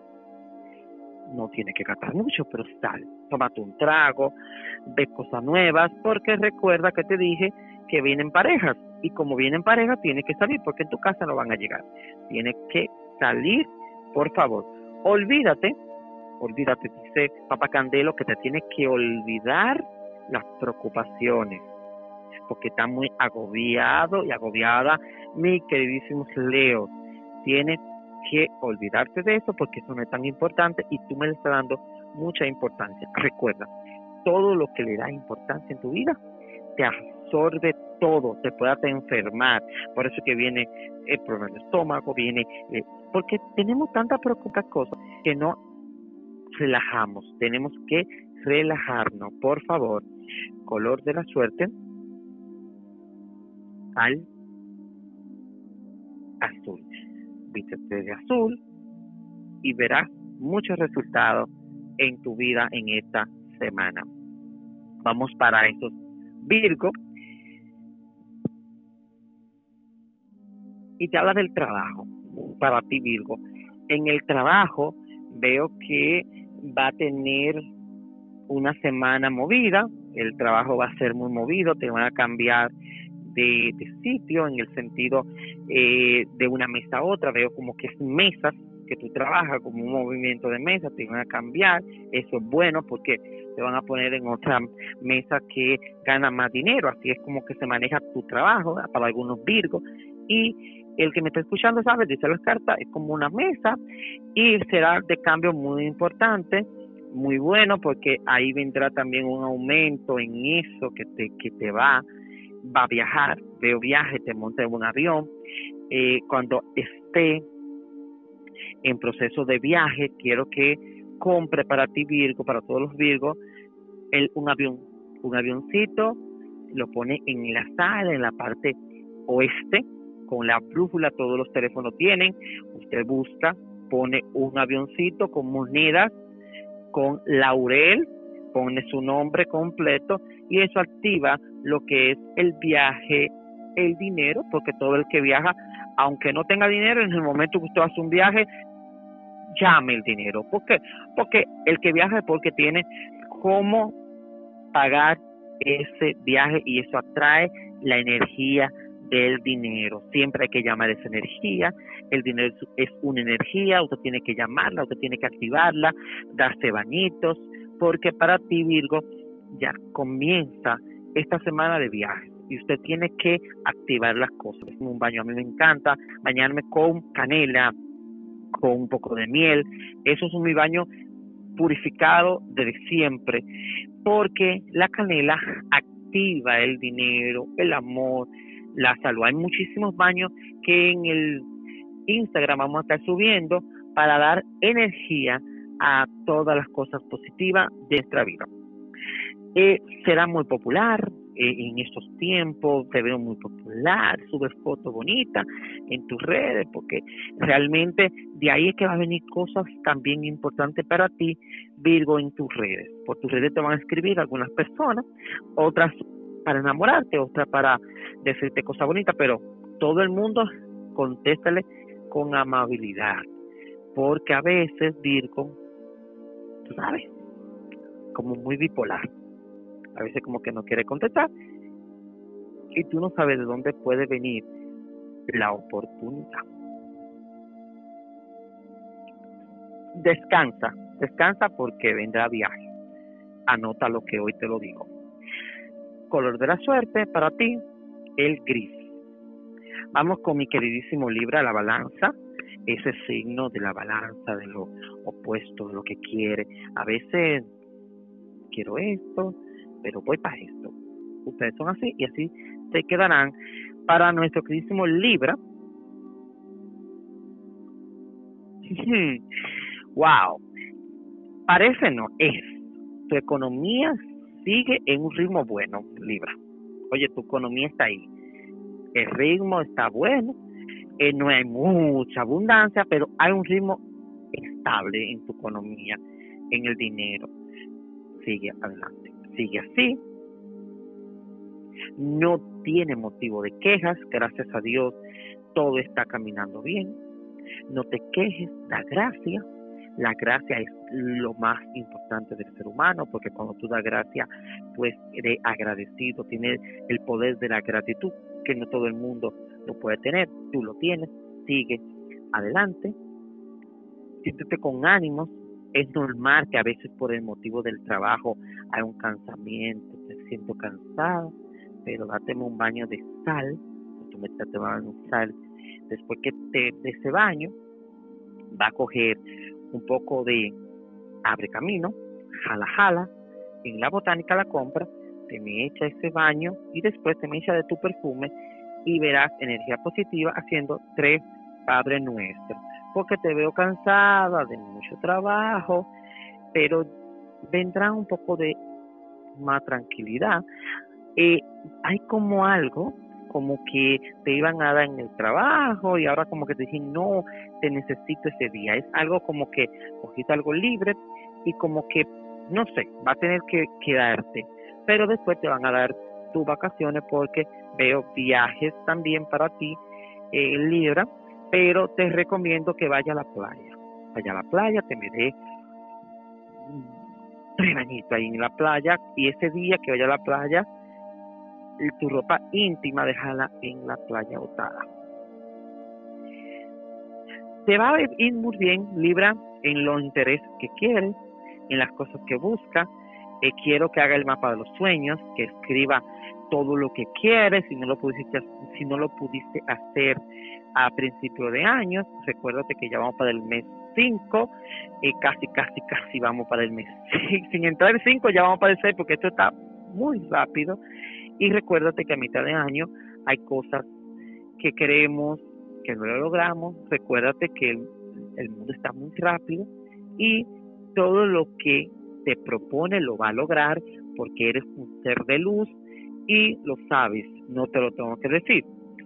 No tienes que gastar mucho, pero sal, tómate un trago, ve cosas nuevas, porque recuerda que te dije que vienen parejas, y como vienen parejas tienes que salir, porque en tu casa no van a llegar. Tienes que salir, por favor. Olvídate, olvídate, dice Papá Candelo, que te tienes que olvidar las preocupaciones, porque está muy agobiado y agobiada, mi queridísimos Leo. Tienes que olvidarte de eso, porque eso no es tan importante y tú me le estás dando mucha importancia. Recuerda, todo lo que le da importancia en tu vida te absorbe todo, te puede hasta enfermar. Por eso que viene el problema del estómago, viene eh, porque tenemos tantas preocupaciones cosas que no relajamos. Tenemos que relajarnos, por favor. Color de la suerte, al azul. Vístete de azul y verás muchos resultados en tu vida en esta semana. Vamos para esos Virgo. Y te habla del trabajo. Para ti, Virgo. En el trabajo veo que va a tener una semana movida. El trabajo va a ser muy movido. Te van a cambiar de, de sitio en el sentido eh, de una mesa a otra. Veo como que es mesas que tú trabajas, como un movimiento de mesa, te van a cambiar. Eso es bueno porque te van a poner en otra mesa que gana más dinero. Así es como que se maneja tu trabajo, ¿verdad? Para algunos Virgos. Y el que me está escuchando sabe, dice las cartas, es como una mesa y será de cambio muy importante, muy bueno, porque ahí vendrá también un aumento en eso que te, que te va, va a viajar. Veo viaje, te montas en un avión. Eh, cuando esté en proceso de viaje, quiero que compre para ti, Virgo, para todos los Virgos, el, un avión, un avioncito, lo pone en la sala, en la parte oeste, con la brújula, todos los teléfonos tienen, usted busca, pone un avioncito con monedas, con laurel, pone su nombre completo y eso activa lo que es el viaje, el dinero, porque todo el que viaja, aunque no tenga dinero, en el momento que usted hace un viaje, llame el dinero. ¿Por qué? Porque el que viaja es porque tiene cómo pagar ese viaje y eso atrae la energía del dinero. Siempre hay que llamar esa energía. El dinero es una energía, usted tiene que llamarla, usted tiene que activarla, darse bañitos, porque para ti, Virgo, ya comienza esta semana de viajes y usted tiene que activar las cosas. Un baño, a mí me encanta bañarme con canela, con un poco de miel. Eso es un mi baño purificado desde siempre, porque la canela activa el dinero, el amor, la salud. Hay muchísimos baños que en el Instagram vamos a estar subiendo para dar energía a todas las cosas positivas de nuestra vida. Eh, será muy popular eh, en estos tiempos, te veo muy popular, subes fotos bonitas en tus redes, porque realmente de ahí es que va a venir cosas también importantes para ti, Virgo, en tus redes. Por tus redes te van a escribir algunas personas, otras para enamorarte, otras para decirte cosas bonitas, pero todo el mundo contéstale con amabilidad, porque a veces Virgo, tú sabes, como muy bipolar, a veces como que no quiere contestar y tú no sabes de dónde puede venir la oportunidad. Descansa, descansa porque vendrá viaje. Anota lo que hoy te lo digo. Color de la suerte para ti, el gris. Vamos con mi queridísimo Libra, la balanza, ese signo de la balanza, de lo opuesto, de lo que quiere. A veces quiero esto, pero voy para esto. Ustedes son así y así se quedarán. Para nuestro queridísimo Libra, wow, parece no, es, tu economía sigue en un ritmo bueno, Libra. Oye, tu economía está ahí, el ritmo está bueno, eh, no hay mucha abundancia, pero hay un ritmo estable en tu economía, en el dinero. Sigue adelante, sigue así, no tiene motivo de quejas, gracias a Dios todo está caminando bien, no te quejes, da gracia. La gracia es lo más importante del ser humano, porque cuando tú das gracia, pues eres agradecido, tienes el poder de la gratitud, que no todo el mundo lo puede tener, tú lo tienes, sigue adelante, siéntete con ánimos. Es normal que a veces por el motivo del trabajo hay un cansamiento, te siento cansado, pero dáteme un baño de sal, tú me te vas a dar un sal, después que te de ese baño, va a coger un poco de abre camino, jala jala, en la botánica la compra, te me echa ese baño y después te me echa de tu perfume y verás energía positiva haciendo tres Padre Nuestro, porque te veo cansada de mucho trabajo, pero vendrá un poco de más tranquilidad. Eh, hay como algo como que te iban a dar en el trabajo y ahora como que te dicen no, te necesito ese día. Es algo como que cogiste algo libre y como que, no sé, va a tener que quedarte, pero después te van a dar tus vacaciones porque veo viajes también para ti, eh, Libra, pero te recomiendo que vaya a la playa. Vaya a la playa, te me dé tres bañitos ahí en la playa y ese día que vaya a la playa, tu ropa íntima déjala en la playa botada. Te va a ir muy bien, Libra, en los intereses que quieres, en las cosas que busca. Eh, quiero que haga el mapa de los sueños, que escriba todo lo que quieres. Si no lo pudiste, si no lo pudiste hacer a principio de año, recuérdate que ya vamos para el mes cinco, eh, casi, casi, casi vamos para el mes seis. Sin entrar el cinco, ya vamos para el seis, porque esto está muy rápido. Y recuérdate que a mitad de año hay cosas que queremos, que no lo logramos. Recuérdate que el, el mundo está muy rápido y todo lo que te propone lo va a lograr porque eres un ser de luz y lo sabes, no te lo tengo que decir.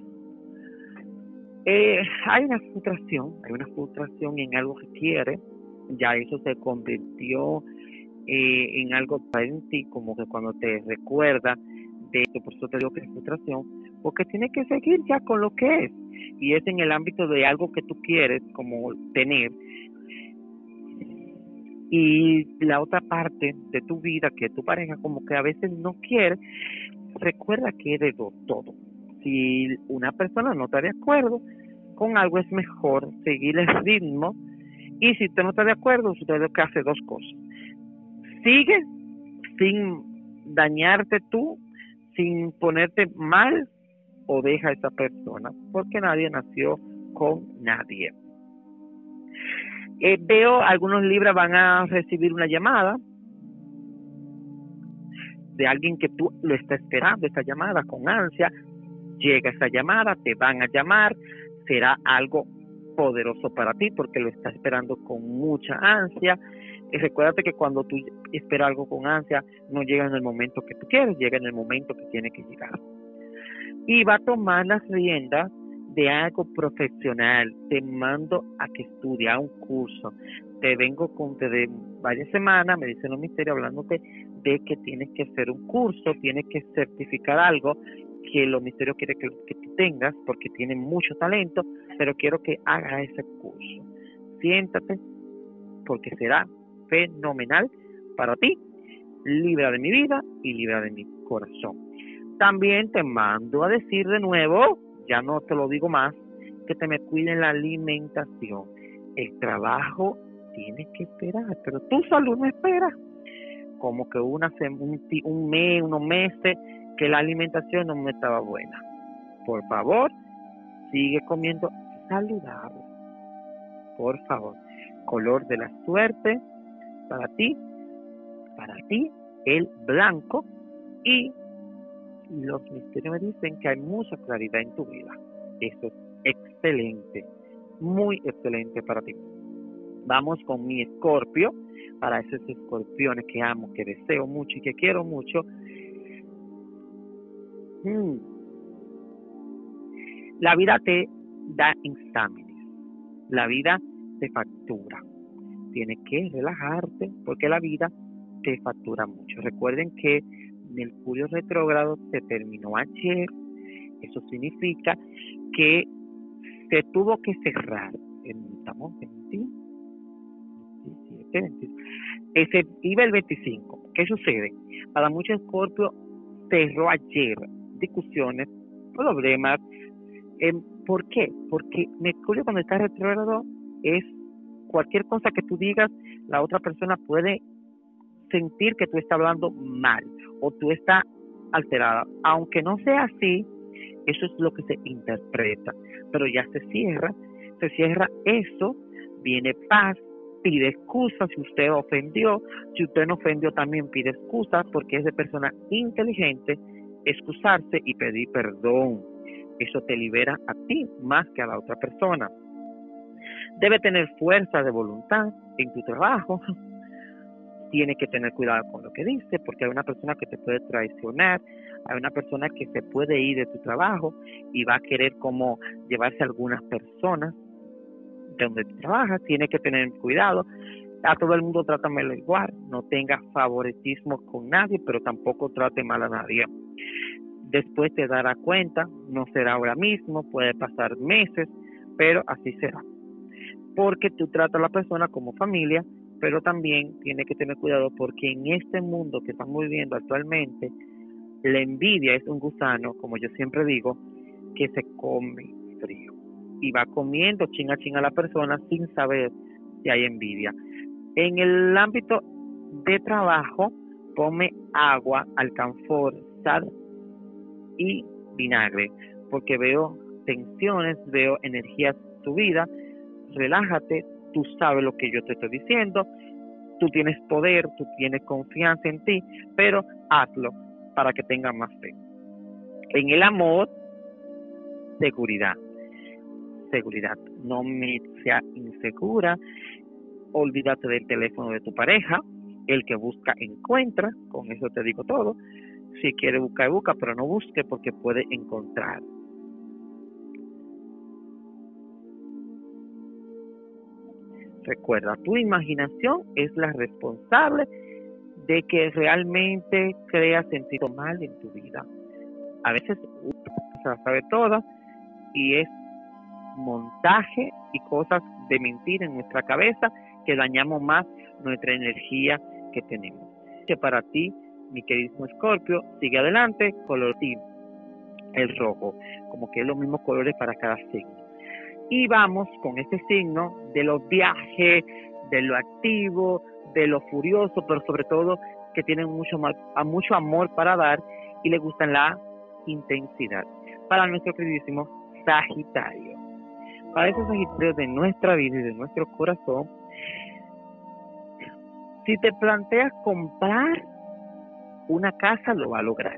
Eh, hay una frustración, hay una frustración en algo que quieres, ya eso se convirtió eh, en algo para en ti, como que cuando te recuerda de esto, por eso te digo que es frustración, porque tienes que seguir ya con lo que es, y es en el ámbito de algo que tú quieres, como tener, y la otra parte de tu vida que tu pareja como que a veces no quiere. Recuerda que es de dos, todo. Si una persona no está de acuerdo con algo, es mejor seguir el ritmo, y si usted no está de acuerdo, usted tiene que hacer dos cosas: sigue sin dañarte tú, sin ponerte mal, o deja a esa persona, porque nadie nació con nadie. Eh, veo algunos libros van a recibir una llamada de alguien que tú lo está esperando, esa llamada con ansia. Llega esa llamada, te van a llamar, será algo poderoso para ti porque lo estás esperando con mucha ansia. Y recuérdate que cuando tú esperas algo con ansia, no llega en el momento que tú quieres, llega en el momento que tiene que llegar. Y va a tomar las riendas de algo profesional. Te mando a que estudie a un curso. Te vengo con desde varias semanas, me dicen los misterios, hablándote de que tienes que hacer un curso, tienes que certificar algo que los misterios quieren que, que tú tengas, porque tienes mucho talento, pero quiero que hagas ese curso. Siéntate, porque será fenomenal para ti. Libra de mi vida y libra de mi corazón. También te mando a decir de nuevo, ya no te lo digo más, que te me cuiden la alimentación. El trabajo tienes que esperar, pero tu salud no espera. Como que una, un, un mes, unos meses, que la alimentación no me estaba buena. Por favor, sigue comiendo saludable. Por favor. Color de la suerte para ti, para ti, el blanco, y los misterios me dicen que hay mucha claridad en tu vida. Eso es excelente, muy excelente para ti. Vamos con mi Escorpio, para esos escorpiones que amo, que deseo mucho y que quiero mucho. Hmm. La vida te da exámenes, la vida te factura. Tienes que relajarte porque la vida te factura mucho. Recuerden que Mercurio retrógrado se terminó ayer. Eso significa que se tuvo que cerrar. Estamos veintisiete, veintisiete. Ese iba el veinticinco. ¿Qué sucede? Para muchos Escorpios cerró ayer discusiones, problemas. Eh, ¿Por qué? Porque Mercurio, cuando está retrógrado, es cualquier cosa que tú digas, la otra persona puede sentir que tú estás hablando mal o tú estás alterada. Aunque no sea así, eso es lo que se interpreta. Pero ya se cierra, se cierra eso, viene paz, pide excusas si usted ofendió. Si usted no ofendió, también pide excusas, porque es de persona inteligente excusarse y pedir perdón. Eso te libera a ti más que a la otra persona. Debe tener fuerza de voluntad en tu trabajo. Tiene que tener cuidado con lo que dice, porque hay una persona que te puede traicionar, hay una persona que se puede ir de tu trabajo y va a querer como llevarse a algunas personas de donde tú trabajas. Tiene que tener cuidado. A todo el mundo trátamelo igual, no tenga favoritismo con nadie, pero tampoco trate mal a nadie. Después te darás cuenta, no será ahora mismo, puede pasar meses, pero así será. Porque tú tratas a la persona como familia, pero también tienes que tener cuidado porque en este mundo que estamos viviendo actualmente, la envidia es un gusano, como yo siempre digo, que se come frío y va comiendo chinga chinga a la persona sin saber si hay envidia. En el ámbito de trabajo, ponme agua, alcanfor, sal y vinagre, porque veo tensiones, veo energías subidas. Relájate, tú sabes lo que yo te estoy diciendo, tú tienes poder, tú tienes confianza en ti, pero hazlo para que tengas más fe. En el amor, seguridad, seguridad, no me sea insegura, olvídate del teléfono de tu pareja, el que busca encuentra, con eso te digo todo. Si quiere buscar, busca, pero no busque porque puede encontrar. Recuerda, tu imaginación es la responsable de que realmente creas sentido mal en tu vida. A veces uno se la sabe toda y es montaje y cosas de mentira en nuestra cabeza que dañamos más nuestra energía que tenemos. Que para ti, mi queridísimo Escorpio, sigue adelante, color ti, el rojo, como que es los mismos colores para cada signo. Y vamos con este signo de los viajes, de lo activo, de lo furioso, pero sobre todo que tienen mucho, mucho amor para dar y le gustan la intensidad. Para nuestro queridísimo Sagitario. Para esos Sagitarios de nuestra vida y de nuestro corazón, si te planteas comprar una casa, lo va a lograr.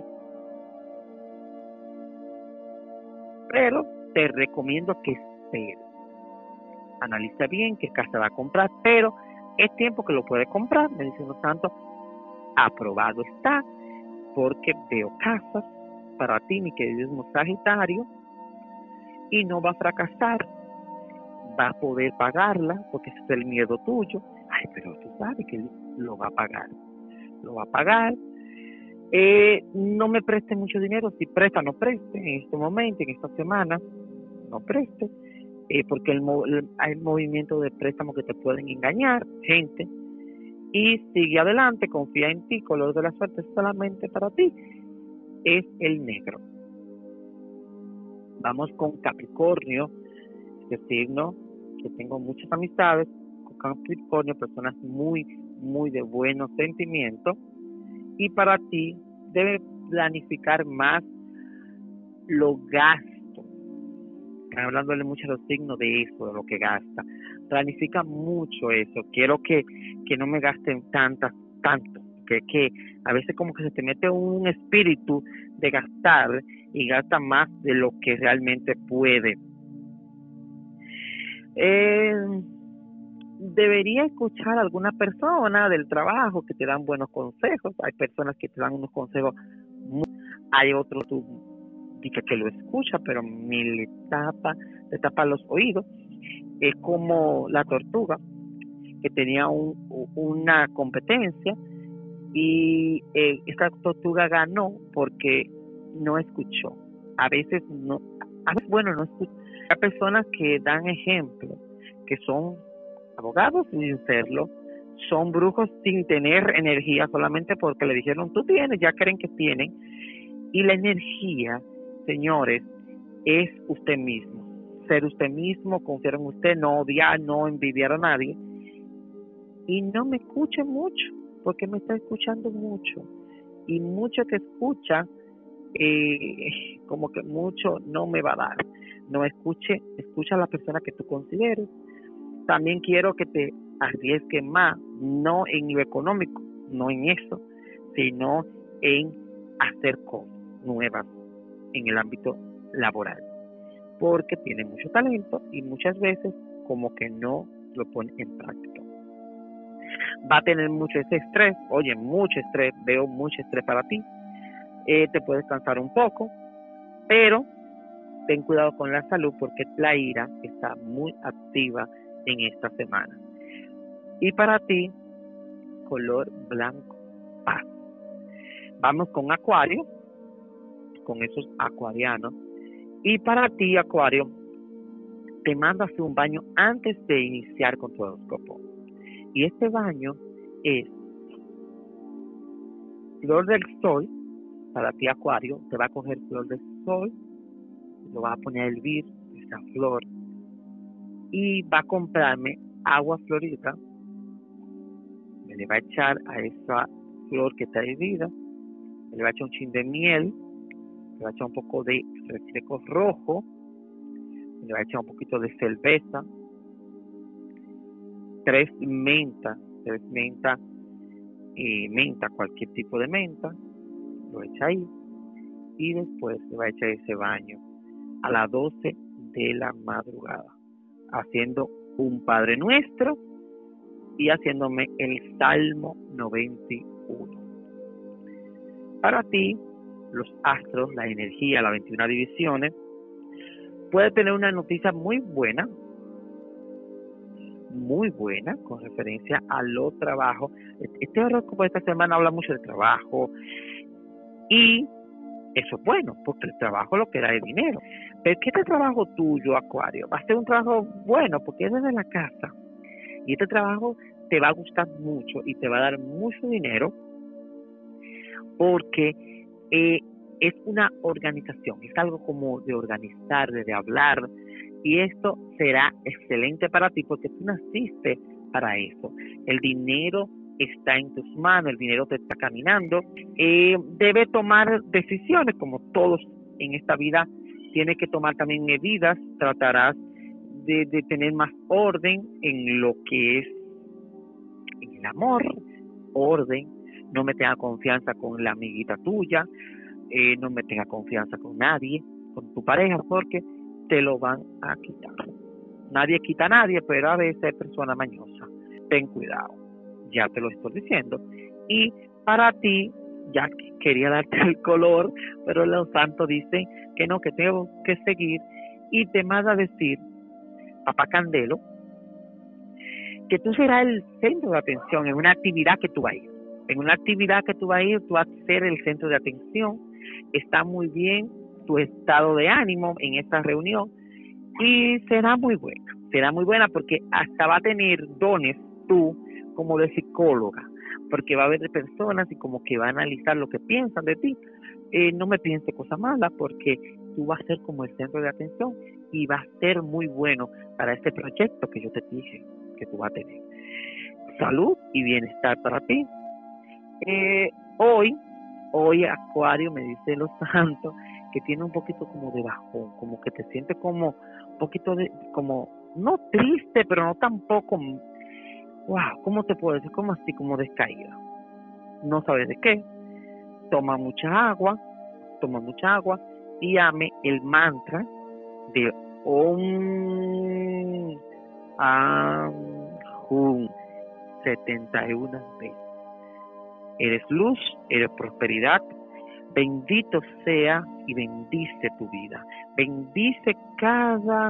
Pero te recomiendo que esperes. Analiza bien qué casa va a comprar, pero es tiempo que lo puedes comprar. Me dicen los santos, aprobado está, porque veo casas para ti, mi querido Sagitario, y no va a fracasar. Va a poder pagarla, porque ese es el miedo tuyo. Ay, pero tú sabes que lo va a pagar. Lo va a pagar. Eh, no me preste mucho dinero. Si presta, no preste. En este momento, en esta semana, no preste. Eh, porque el, el, hay movimiento de préstamos que te pueden engañar, gente. Y sigue adelante, confía en ti. Color de la suerte solamente para ti es el negro. Vamos con Capricornio, este signo que tengo muchas amistades con Capricornio, personas muy, muy de buenos sentimientos. Y para ti, debes planificar más los gastos. Están hablándole mucho a los signos de eso, de lo que gasta. Planifica mucho eso. Quiero que, que no me gasten tantas, tanto. Que, que a veces como que se te mete un espíritu de gastar y gasta más de lo que realmente puede. Eh, debería escuchar a alguna persona del trabajo que te dan buenos consejos. Hay personas que te dan unos consejos, muy, hay otros tú dices que lo escucha, pero ni le tapa, le tapa los oídos. Es como la tortuga que tenía un, una competencia y eh, esta tortuga ganó porque no escuchó. A veces no, a veces, bueno, no escucha. Hay personas que dan ejemplo, que son abogados sin serlo, son brujos sin tener energía, solamente porque le dijeron, tú tienes, ya creen que tienen. Y la energía, señores, es usted mismo. Ser usted mismo, confiar en usted, no odiar, no envidiar a nadie. Y no me escuche mucho, porque me está escuchando mucho. Y mucho que escucha, eh, como que mucho no me va a dar. No escuche, escucha a la persona que tú consideres. También quiero que te arriesgues más, no en lo económico, no en eso, sino en hacer cosas nuevas en el ámbito laboral. Porque tiene mucho talento y muchas veces como que no lo pone en práctica. Va a tener mucho ese estrés, oye, mucho estrés, veo mucho estrés para ti. Eh, te puedes cansar un poco, pero ten cuidado con la salud porque la ira está muy activa en esta semana. Y para ti, color blanco, paz. Vamos con Acuario, con esos acuarianos. Y para ti, Acuario, te mando a hacer un baño antes de iniciar con tu horóscopo. Y este baño es flor del sol. Para ti, Acuario, te va a coger flor del sol, lo va a poner a hervir, esa flor, y va a comprarme agua florida, me le va a echar a esa flor que está hervida, me le va a echar un chin de miel, le va a echar un poco de refresco rojo, me le va a echar un poquito de cerveza, tres menta, tres menta, eh, menta, cualquier tipo de menta, lo echa ahí y después se va a echar ese baño a las doce de la madrugada, haciendo un Padre Nuestro y haciéndome el Salmo noventa y uno. Para ti, los astros, la energía, las veintiuna divisiones, puede tener una noticia muy buena, muy buena con referencia a los trabajos. Este horóscopo de esta semana habla mucho de trabajo y eso es bueno, porque el trabajo lo que da es dinero. Pero que este trabajo tuyo, Acuario, va a ser un trabajo bueno porque es desde la casa. Y este trabajo te va a gustar mucho y te va a dar mucho dinero porque eh, es una organización, es algo como de organizar, de, de hablar. Y esto será excelente para ti porque tú naciste para eso. El dinero está en tus manos, el dinero te está caminando. Eh, debe tomar decisiones, como todos en esta vida. Tienes que tomar también medidas. Tratarás de, de tener más orden en lo que es en el amor, orden. No me tenga confianza con la amiguita tuya, eh, no me tenga confianza con nadie, con tu pareja, porque te lo van a quitar. Nadie quita a nadie, pero a veces es persona mañosa. Ten cuidado, ya te lo estoy diciendo. Y para ti, ya quería darte el color, pero los santos dicen que no, que tengo que seguir. Y te manda a decir, Papá Candelo, que tú serás el centro de atención en una actividad que tú vas a ir. En una actividad que tú vas a ir, tú vas a ser el centro de atención. Está muy bien tu estado de ánimo en esta reunión y será muy buena, será muy buena porque hasta va a tener dones tú como de psicóloga, porque va a haber personas y como que va a analizar lo que piensan de ti. Eh, no me piense cosas malas porque tú vas a ser como el centro de atención y va a ser muy bueno para este proyecto que yo te dije que tú vas a tener. Salud y bienestar para ti. Eh, hoy, hoy Acuario me dice los santos que tiene un poquito como de bajón, como que te sientes como un poquito de, como, no triste, pero no tampoco, wow, ¿cómo te puedo decir? Como así, como descaída. No sabes de qué. Toma mucha agua, toma mucha agua y ame el mantra de Om Ahum setenta y una veces. Eres luz, eres prosperidad. Bendito sea y bendice tu vida. Bendice cada,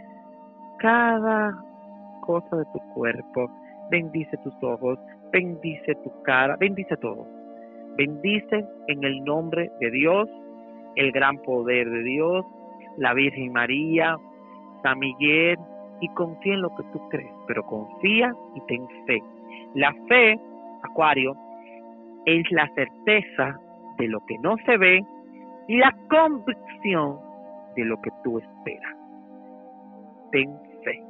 cada cosa de tu cuerpo. Bendice tus ojos. Bendice tu cara. Bendice todo. Bendice en el nombre de Dios, el gran poder de Dios, la Virgen María, San Miguel, y confía en lo que tú crees, pero confía y ten fe. La fe, Acuario, es la certeza de lo que no se ve y la convicción de lo que tú esperas. Ten fe.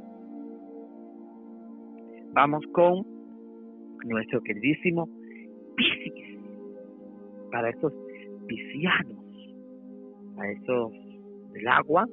Vamos con nuestro queridísimo Piscis. Para esos piscianos, para esos del agua.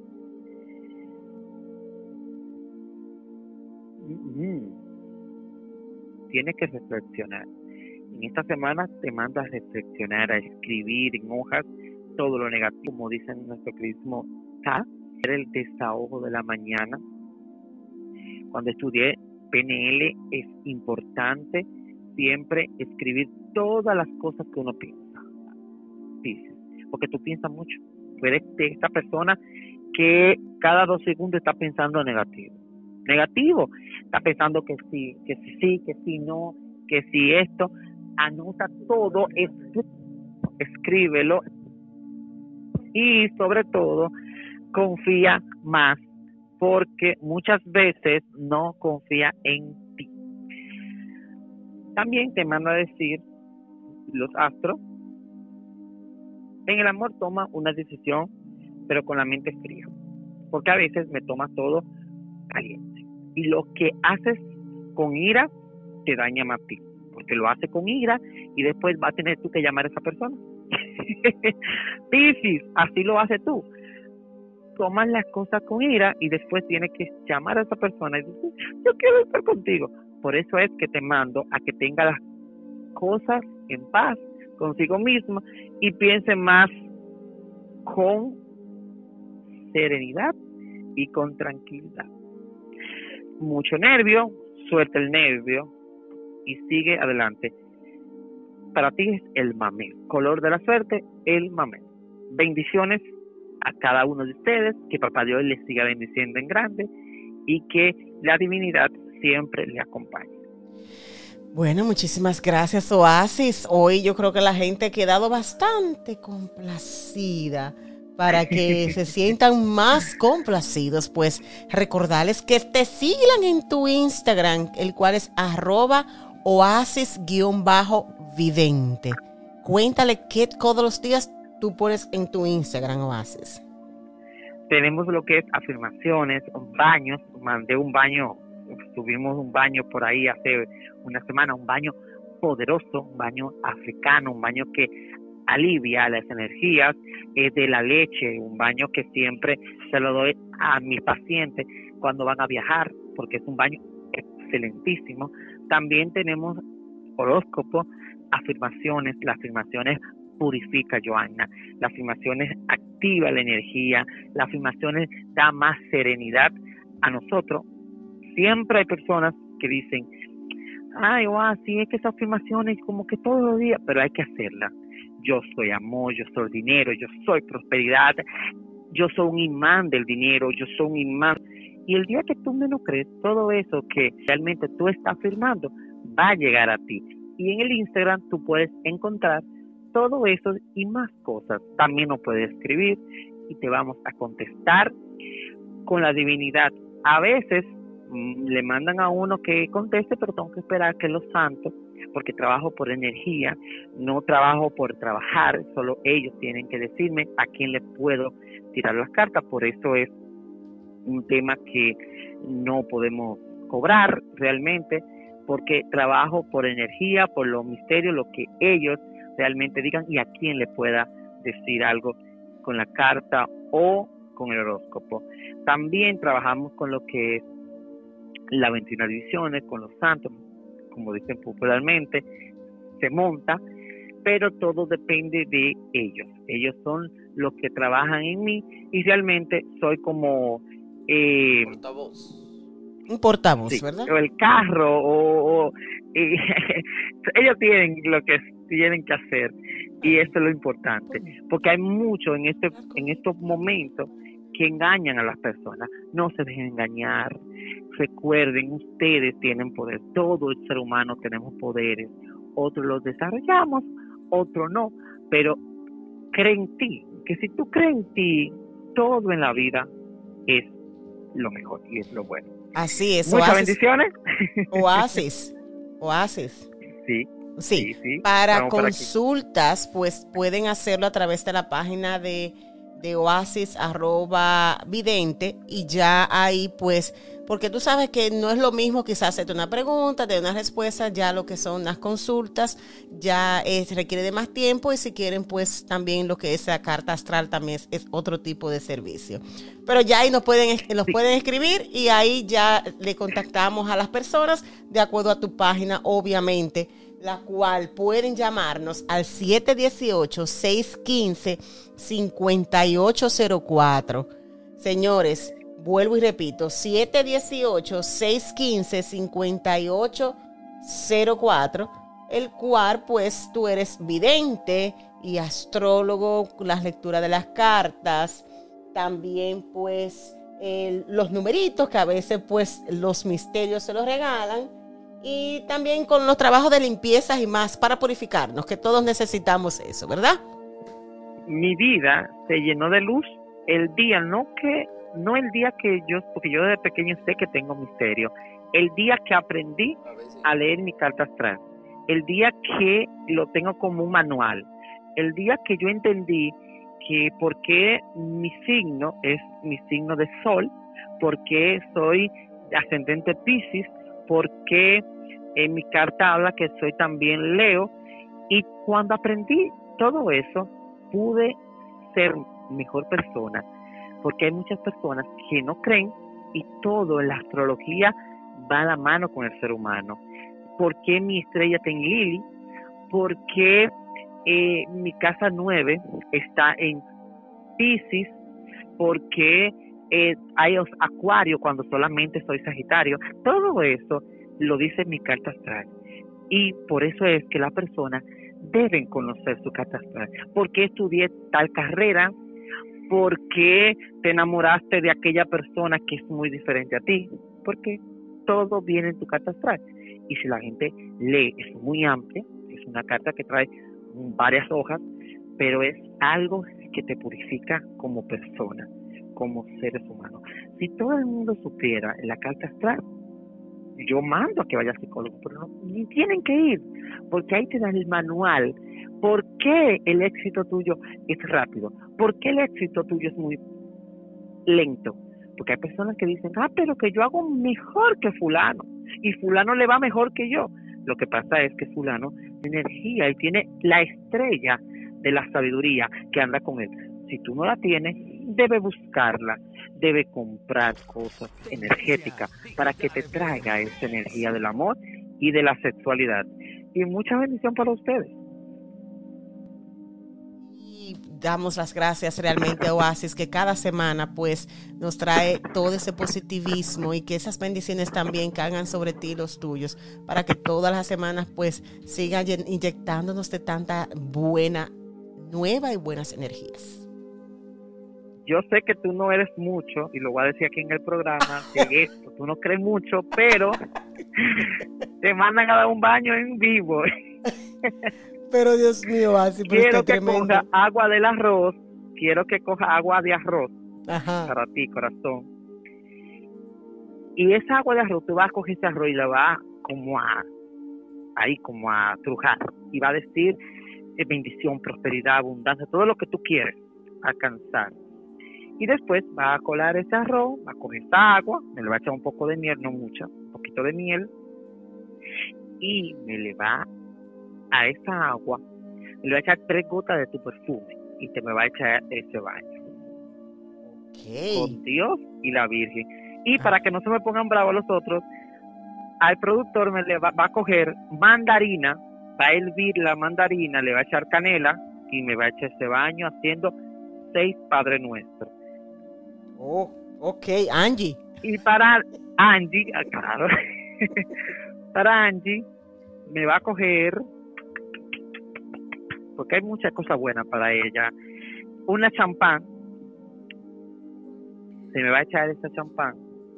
Mm-hmm. Tienes que reflexionar. En esta semana te manda a reflexionar, a escribir en hojas todo lo negativo, como dice en nuestro queridísimo K, era el desahogo de la mañana. Cuando estudié P N L es importante siempre escribir todas las cosas que uno piensa. Dices, porque tú piensas mucho. Tú eres de esta persona que cada dos segundos está pensando negativo. Negativo. Está pensando que sí, que sí, sí, que sí, no, que sí esto. Anota todo, escríbelo y sobre todo confía más porque muchas veces no confía en ti. También te manda a decir los astros, en el amor toma una decisión pero con la mente fría, porque a veces me tomas todo caliente y lo que haces con ira te daña más a ti. Porque lo hace con ira y después va a tener tú que llamar a esa persona. Piscis, así lo haces tú. Tomas las cosas con ira y después tienes que llamar a esa persona y decir, yo quiero estar contigo. Por eso es que te mando a que tenga las cosas en paz consigo mismo y piense más con serenidad y con tranquilidad. Mucho nervio, suelta el nervio y sigue adelante. Para ti es el mamey. Color de la suerte, el mamey. Bendiciones a cada uno de ustedes, que Papá Dios les siga bendiciendo en grande y que la divinidad siempre le acompañe. Bueno, muchísimas gracias, Oasis. Hoy yo creo que la gente ha quedado bastante complacida. Para que se sientan más complacidos, pues recordarles que te sigan en tu Instagram, el cual es arroba oasis-vidente. Cuéntale qué todos los días tú pones en tu Instagram, Oasis. Tenemos lo que es afirmaciones, baños. Mandé un baño, subimos un baño por ahí hace una semana, un baño poderoso, un baño africano, un baño que alivia las energías eh, de la leche, un baño que siempre se lo doy a mis pacientes cuando van a viajar, porque es un baño excelentísimo. También tenemos horóscopo, afirmaciones, las afirmaciones purifica, Joanna, las afirmaciones activa la energía, las afirmaciones da más serenidad a nosotros. Siempre hay personas que dicen, ay, wow, sí, es que esas afirmaciones como que todos los días, pero hay que hacerlas. Yo soy amor, yo soy dinero, yo soy prosperidad, yo soy un imán del dinero, yo soy un imán. Y el día que tú menos crees, todo eso que realmente tú estás afirmando va a llegar a ti. Y en el Instagram tú puedes encontrar todo eso y más cosas. También nos puedes escribir y te vamos a contestar con la divinidad. A veces mmm, le mandan a uno que conteste, pero tengo que esperar que los santos, porque trabajo por energía, no trabajo por trabajar, solo ellos tienen que decirme a quién le puedo tirar las cartas. Por eso es un tema que no podemos cobrar realmente, porque trabajo por energía, por los misterios, lo que ellos realmente digan y a quién le pueda decir algo con la carta o con el horóscopo. También trabajamos con lo que es las veintiuna divisiones, con los santos, como dicen popularmente, se monta, pero todo depende de ellos. Ellos son los que trabajan en mí y realmente soy como eh, portavoz. Un portavoz, sí, ¿verdad? O el carro, o, o eh, ellos tienen lo que tienen que hacer y eso es lo importante, porque hay mucho en este en estos momentos que engañan a las personas. No se dejen engañar. Recuerden, ustedes tienen poder. Todo el ser humano tenemos poderes. Otros los desarrollamos, otros no. Pero cree en ti. Que si tú crees en ti, todo en la vida es lo mejor y es lo bueno. Así es. Muchas Oasis. bendiciones. Oasis. Oasis. Sí. Sí. sí, sí. Para Vamos por aquí. consultas, pues pueden hacerlo a través de la página de de Oasis arroba vidente y ya ahí pues, porque tú sabes que no es lo mismo quizás hacerte una pregunta, de una respuesta, ya lo que son las consultas ya es, requiere de más tiempo y si quieren pues también lo que es la carta astral también es, es otro tipo de servicio. Pero ya ahí nos pueden, nos sí. pueden escribir y ahí ya le contactamos a las personas de acuerdo a tu página, obviamente, la cual pueden llamarnos al siete uno ocho, seis uno cinco, cinco ocho cero cuatro. Señores, vuelvo y repito, siete uno ocho, seis uno cinco, cinco ocho cero cuatro, el cual pues tú eres vidente y astrólogo, las lecturas de las cartas, también pues el, los numeritos que a veces pues los misterios se los regalan. Y también con los trabajos de limpieza y más para purificarnos, que todos necesitamos eso, ¿verdad? Mi vida se llenó de luz el día, no que no el día que yo, porque yo desde pequeño sé que tengo misterio, el día que aprendí a leer mi carta astral, el día que lo tengo como un manual, el día que yo entendí que por qué mi signo es mi signo de sol, por qué soy ascendente Piscis, porque en mi carta habla que soy también Leo, y cuando aprendí todo eso pude ser mejor persona, porque hay muchas personas que no creen y todo en la astrología va a la mano con el ser humano. ¿Por qué mi estrella está en Lili? ¿Por qué eh, mi casa nueve está en Piscis? ¿Por qué Eh, hay Acuario cuando solamente soy Sagitario? Todo eso lo dice mi carta astral. Y por eso es que las personas deben conocer su carta astral. ¿Por qué estudié tal carrera? ¿Por qué te enamoraste de aquella persona que es muy diferente a ti? Porque todo viene en tu carta astral. Y si la gente lee, es muy amplia, es una carta que trae varias hojas, pero es algo que te purifica como persona, como seres humanos. Si todo el mundo supiera en la carta astral, yo mando a que vaya al psicólogo, pero no, ni tienen que ir, porque ahí te dan el manual. ¿Por qué el éxito tuyo es rápido? ¿Por qué el éxito tuyo es muy lento? Porque hay personas que dicen, ah, pero que yo hago mejor que fulano, y fulano le va mejor que yo. Lo que pasa es que fulano tiene energía y tiene la estrella de la sabiduría que anda con él. Si tú no la tienes, debe buscarla, debe comprar cosas energéticas para que te traiga esa energía del amor y de la sexualidad. Y mucha bendición para ustedes. Y damos las gracias realmente a Oasis, que cada semana pues nos trae todo ese positivismo y que esas bendiciones también caigan sobre ti y los tuyos, para que todas las semanas pues sigan inyectándonos de tanta buena, nueva y buenas energías. Yo sé que tú no eres mucho, y lo voy a decir aquí en el programa, de esto, tú no crees mucho, pero te mandan a dar un baño en vivo. Pero Dios mío, así quiero que tremendo. coja agua del arroz, quiero que coja agua de arroz. Ajá. Para ti, corazón. Y esa agua de arroz, tú vas a coger ese arroz y la vas como a, ahí como a trujar, y va a decir eh, bendición, prosperidad, abundancia, todo lo que tú quieres alcanzar. Y después va a colar ese arroz, va a coger esta agua, me le va a echar un poco de miel, no mucha, un poquito de miel, y me le va a esa agua, me le va a echar tres gotas de tu perfume, y te me va a echar ese baño. Okay. Con Dios y la Virgen. Y ah. para que no se me pongan bravos los otros, al productor me le va, va a coger mandarina, va a hervir la mandarina, le va a echar canela, y me va a echar ese baño haciendo seis Padre Nuestro. Oh, ok, Angie. Y para Angie, claro, para Angie me va a coger, porque hay muchas cosas buenas para ella, una champán, se me va a echar esa champán,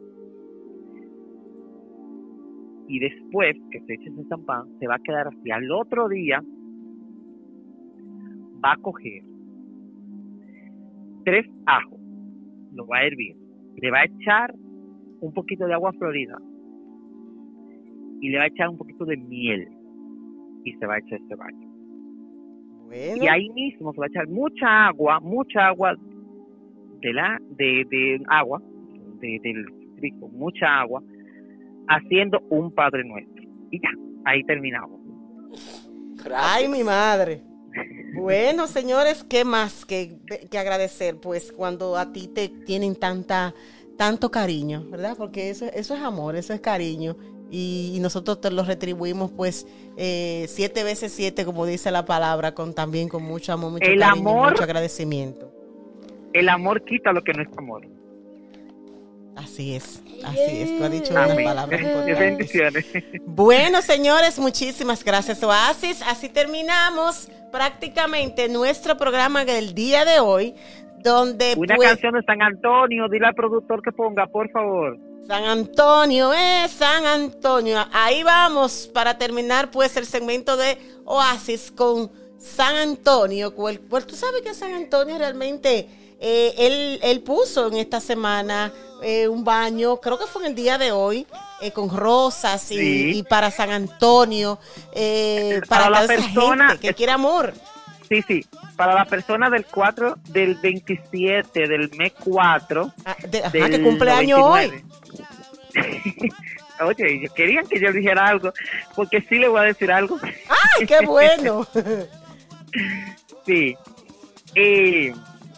y después que se eche ese champán, se va a quedar así. Al otro día va a coger tres ajos, lo va a hervir, le va a echar un poquito de agua florida y le va a echar un poquito de miel y se va a echar este baño. Bueno. Y ahí mismo se va a echar mucha agua, mucha agua de la de, de agua de, del trigo, mucha agua, haciendo un Padre Nuestro. Y ya, ahí terminamos. Gracias. Ay, mi madre. Bueno, señores, ¿qué más que, que agradecer? Pues cuando a ti te tienen tanta, tanto cariño, ¿verdad? Porque eso, eso es amor, eso es cariño. Y, y nosotros te lo retribuimos pues eh, siete veces siete, como dice la palabra, con también con mucho amor, mucho el cariño, amor, mucho agradecimiento. El amor quita lo que no es amor. Así es, así es, tú has dicho unas palabras importantes. Bendiciones. Bueno, señores, muchísimas gracias, Oasis. Así terminamos prácticamente nuestro programa del día de hoy, donde una pues, canción de San Antonio, dile al productor que ponga, por favor. San Antonio, eh, San Antonio. Ahí vamos para terminar pues el segmento de Oasis con San Antonio. Cual, cual, tú sabes que San Antonio realmente eh, él, él puso en esta semana eh, un baño, creo que fue en el día de hoy, eh, con rosas y, sí. y para San Antonio, eh, para, para la persona gente que quiere amor. Sí, sí. Para la persona del cuatro, del veintisiete, del mes cuatro. Ah, de, ajá, que cumpleaños hoy. Oye, querían que yo dijera algo, porque sí le voy a decir algo. ¡Ay, qué bueno! Sí. Eh,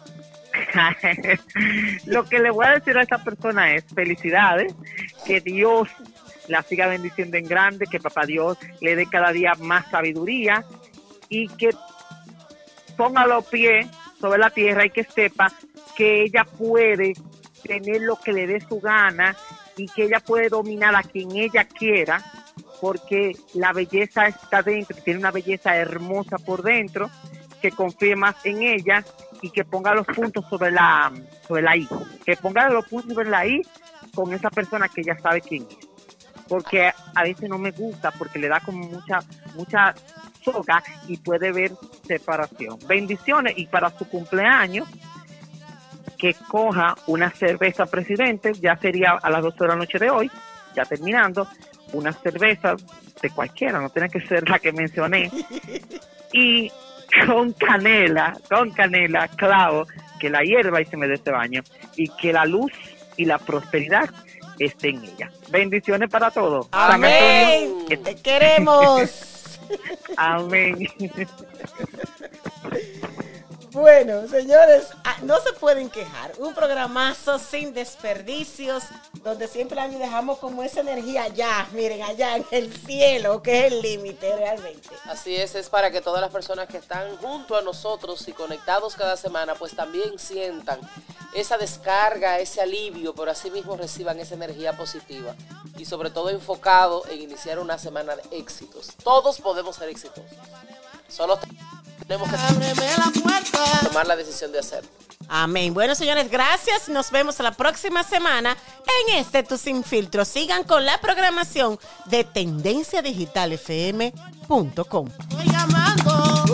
lo que le voy a decir a esta persona es felicidades, que Dios la siga bendiciendo en grande, que papá Dios le dé cada día más sabiduría y que ponga los pies sobre la tierra y que sepa que ella puede tener lo que le dé su gana y que ella puede dominar a quien ella quiera, porque la belleza está dentro, tiene una belleza hermosa por dentro, que confíe más en ella y que ponga los puntos sobre la, sobre la I, que ponga los puntos sobre la I con esa persona que ella sabe quién es. Porque a veces no me gusta, porque le da como mucha, mucha soga y puede ver separación. Bendiciones, y para su cumpleaños, que coja una cerveza Presidente, ya sería a las doce de la noche de hoy, ya terminando, una cerveza de cualquiera, no tiene que ser la que mencioné, y con canela, con canela, clavo, que la hierba y se me dé ese baño, y que la luz y la prosperidad esté en ella. Bendiciones para todos. Amén. Que te queremos. Amén. Bueno, señores, no se pueden quejar. Un programazo sin desperdicios, donde siempre a mí dejamos como esa energía allá, miren, allá en el cielo, que es el límite realmente. Así es, es para que todas las personas que están junto a nosotros y conectados cada semana, pues también sientan esa descarga, ese alivio, pero así mismo reciban esa energía positiva y sobre todo enfocado en iniciar una semana de éxitos. Todos podemos ser exitosos. Solo tenemos que tomar la decisión de hacerlo. Amén. Bueno, señores, gracias. Nos vemos la próxima semana en este Tu Sin Filtro. Sigan con la programación de tendencia digital f m punto com. Estoy llamando.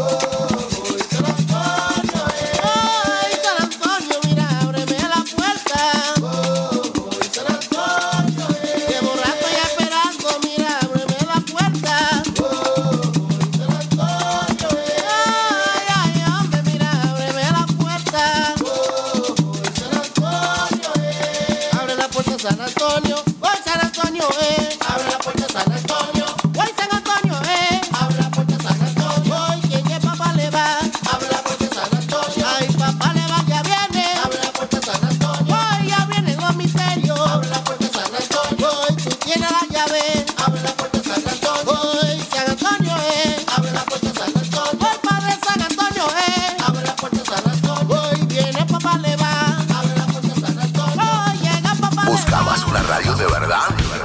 Ay, San Antonio, mira, ábreme la puerta. San Antonio, llevo rato ya esperando, mira, ábreme la puerta. San Antonio, ay, ay, hombre, mira, ábreme la puerta. San Antonio, abre la puerta, San Antonio. Hoy San Antonio, eh, abre la puerta, San Antonio. Hoy San Antonio, eh, abre la puerta, San Antonio. Hoy quien es papá le va, abre la puerta, San Antonio. Ay, papá le va, ya viene, abre la puerta, San Antonio. Hoy ya vienen los misterios, abre la puerta, San Antonio. Hoy tú tienes la llave, abre la puerta, San Antonio. Hoy San Antonio, eh, abre la puerta, San Antonio. Hoy Padre San Antonio, eh, abre la puerta, San Antonio. Hoy viene papá le va, abre la puerta, San Antonio. Hoy llega papá le va. ¿Buscabas una radio de verdad?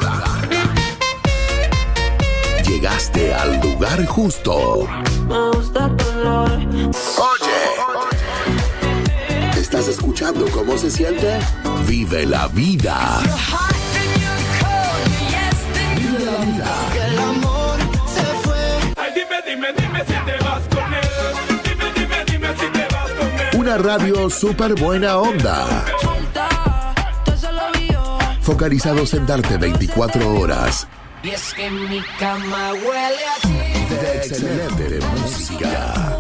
Llegaste al lugar justo. Oye, ¿estás escuchando cómo se siente? Vive la vida. Vive la vida. El amor se fue. Ay, dime, dime, dime si te vas con él. Dime, dime, dime si te vas con él. Una radio súper buena onda. Focalizados en darte veinticuatro horas Y es que mi cama huele así. de excelente música.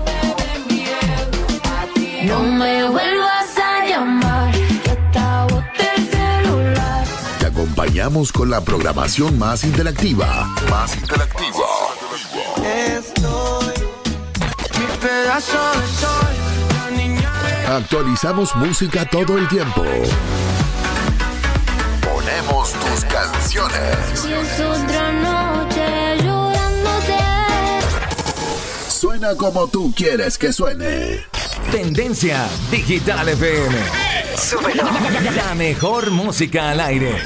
No me vuelvas a llamar, que te boté el celular. Te acompañamos con la programación más interactiva. Más interactiva. Estoy, mi pedazo de sol, la niña de... Actualizamos música todo el tiempo. Ponemos tus canciones. Si es otra noche llorándote. Suena como tú quieres que suene. Tendencia Digital F M. Súbelo. La mejor música al aire.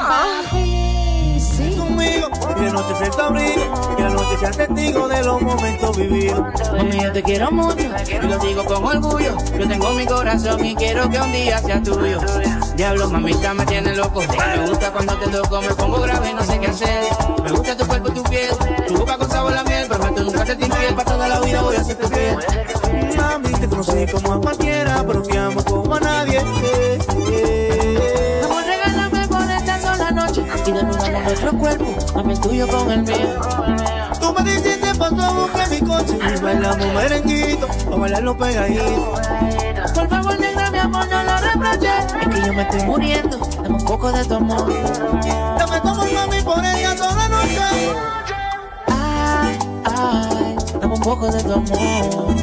Conmigo, y la noche se está abriendo, y la noche sea testigo de los momentos vividos. Mami, yo te quiero mucho, y lo digo con orgullo. Yo tengo mi corazón y quiero que un día sea tuyo. Diablo, mamita, me tiene loco. Me gusta cuando te toco, me pongo grave y no sé qué hacer. Me gusta tu cuerpo y tu piel, tu boca con sabor a miel. Prometo nunca te infiel, para toda la vida voy a ser tu fiel. Mami, te conocí como a cualquiera, pero te amo como a nadie. Eh, eh. Vamos, regálame por esta sola noche y desnudamos nuestro cuerpo, mami, el tuyo con el mío. Tú me dijiste paso a buscar mi coche y bailamos merenguito, a bailarlo pegadito. Por favor, negra, mi amor, no lo reproches. Es que yo me estoy muriendo, dame un poco de tu amor. Dame como mami por ella toda la noche. Ay, ay, dame un poco de tu amor.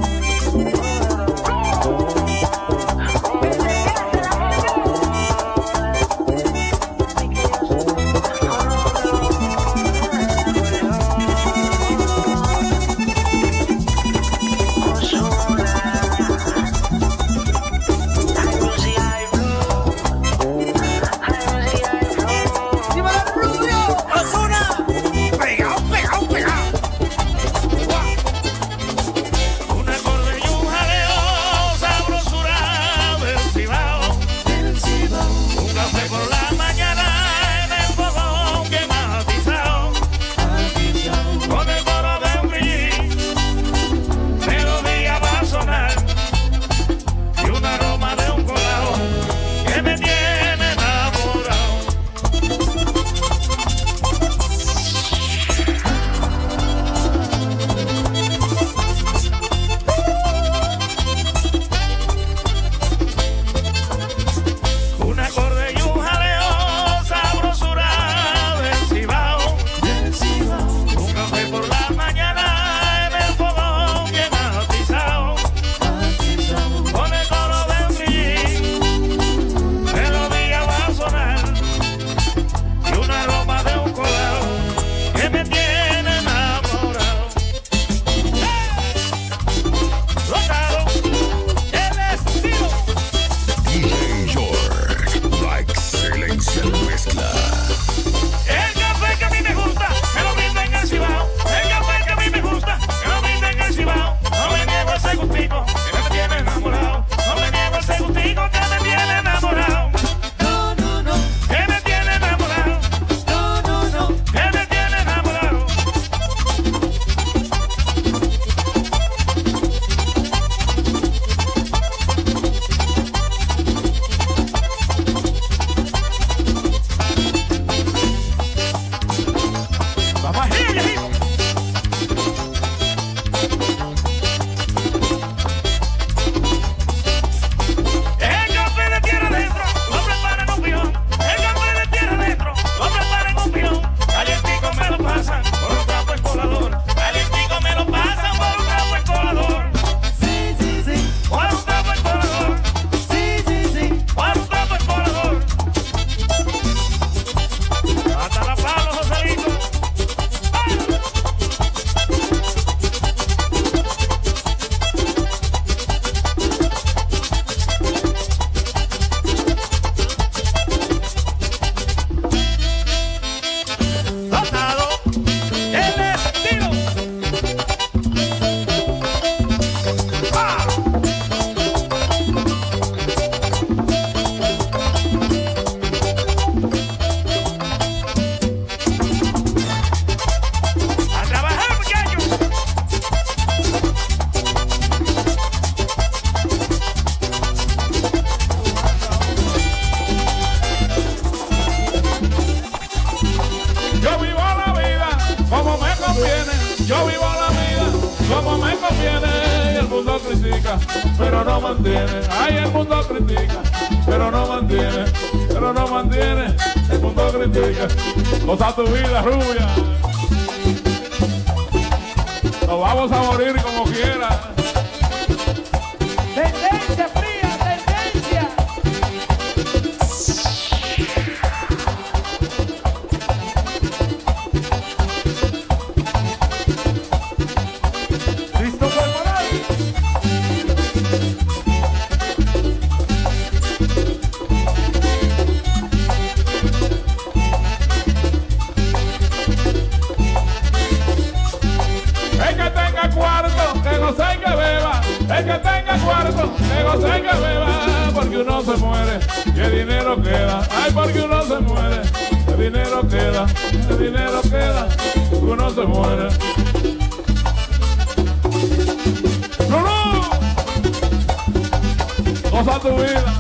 mantiene. Ay, el mundo critica, pero no mantiene, pero no mantiene. El mundo critica. Goza tu vida, rubia. Nos vamos a morir como quiera. Tendencia fría, tendencia. ¿Listo, Corporal? El que tenga cuarto, que goce y que beba. El que tenga cuarto, que goce y que beba. Porque uno se muere y el dinero queda. Ay, porque uno se muere, el dinero queda. El dinero queda, uno se muere. ¡Lulú! Goza tu vida.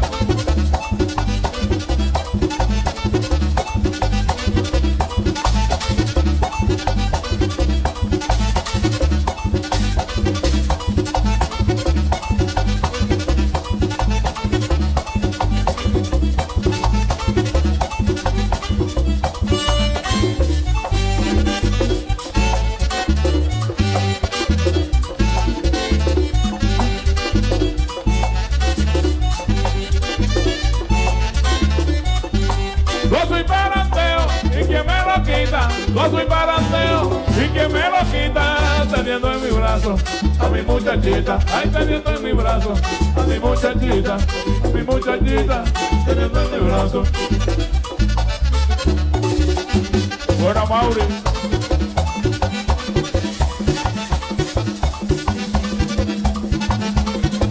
Gozo y paranteo, y quien me lo quita. Gozo y paranteo, y quien me lo quita. Teniendo en mi brazo a mi muchachita. Ay, teniendo en mi brazo a mi muchachita. A mi muchachita, teniendo en mi brazo. Buena, Mauri.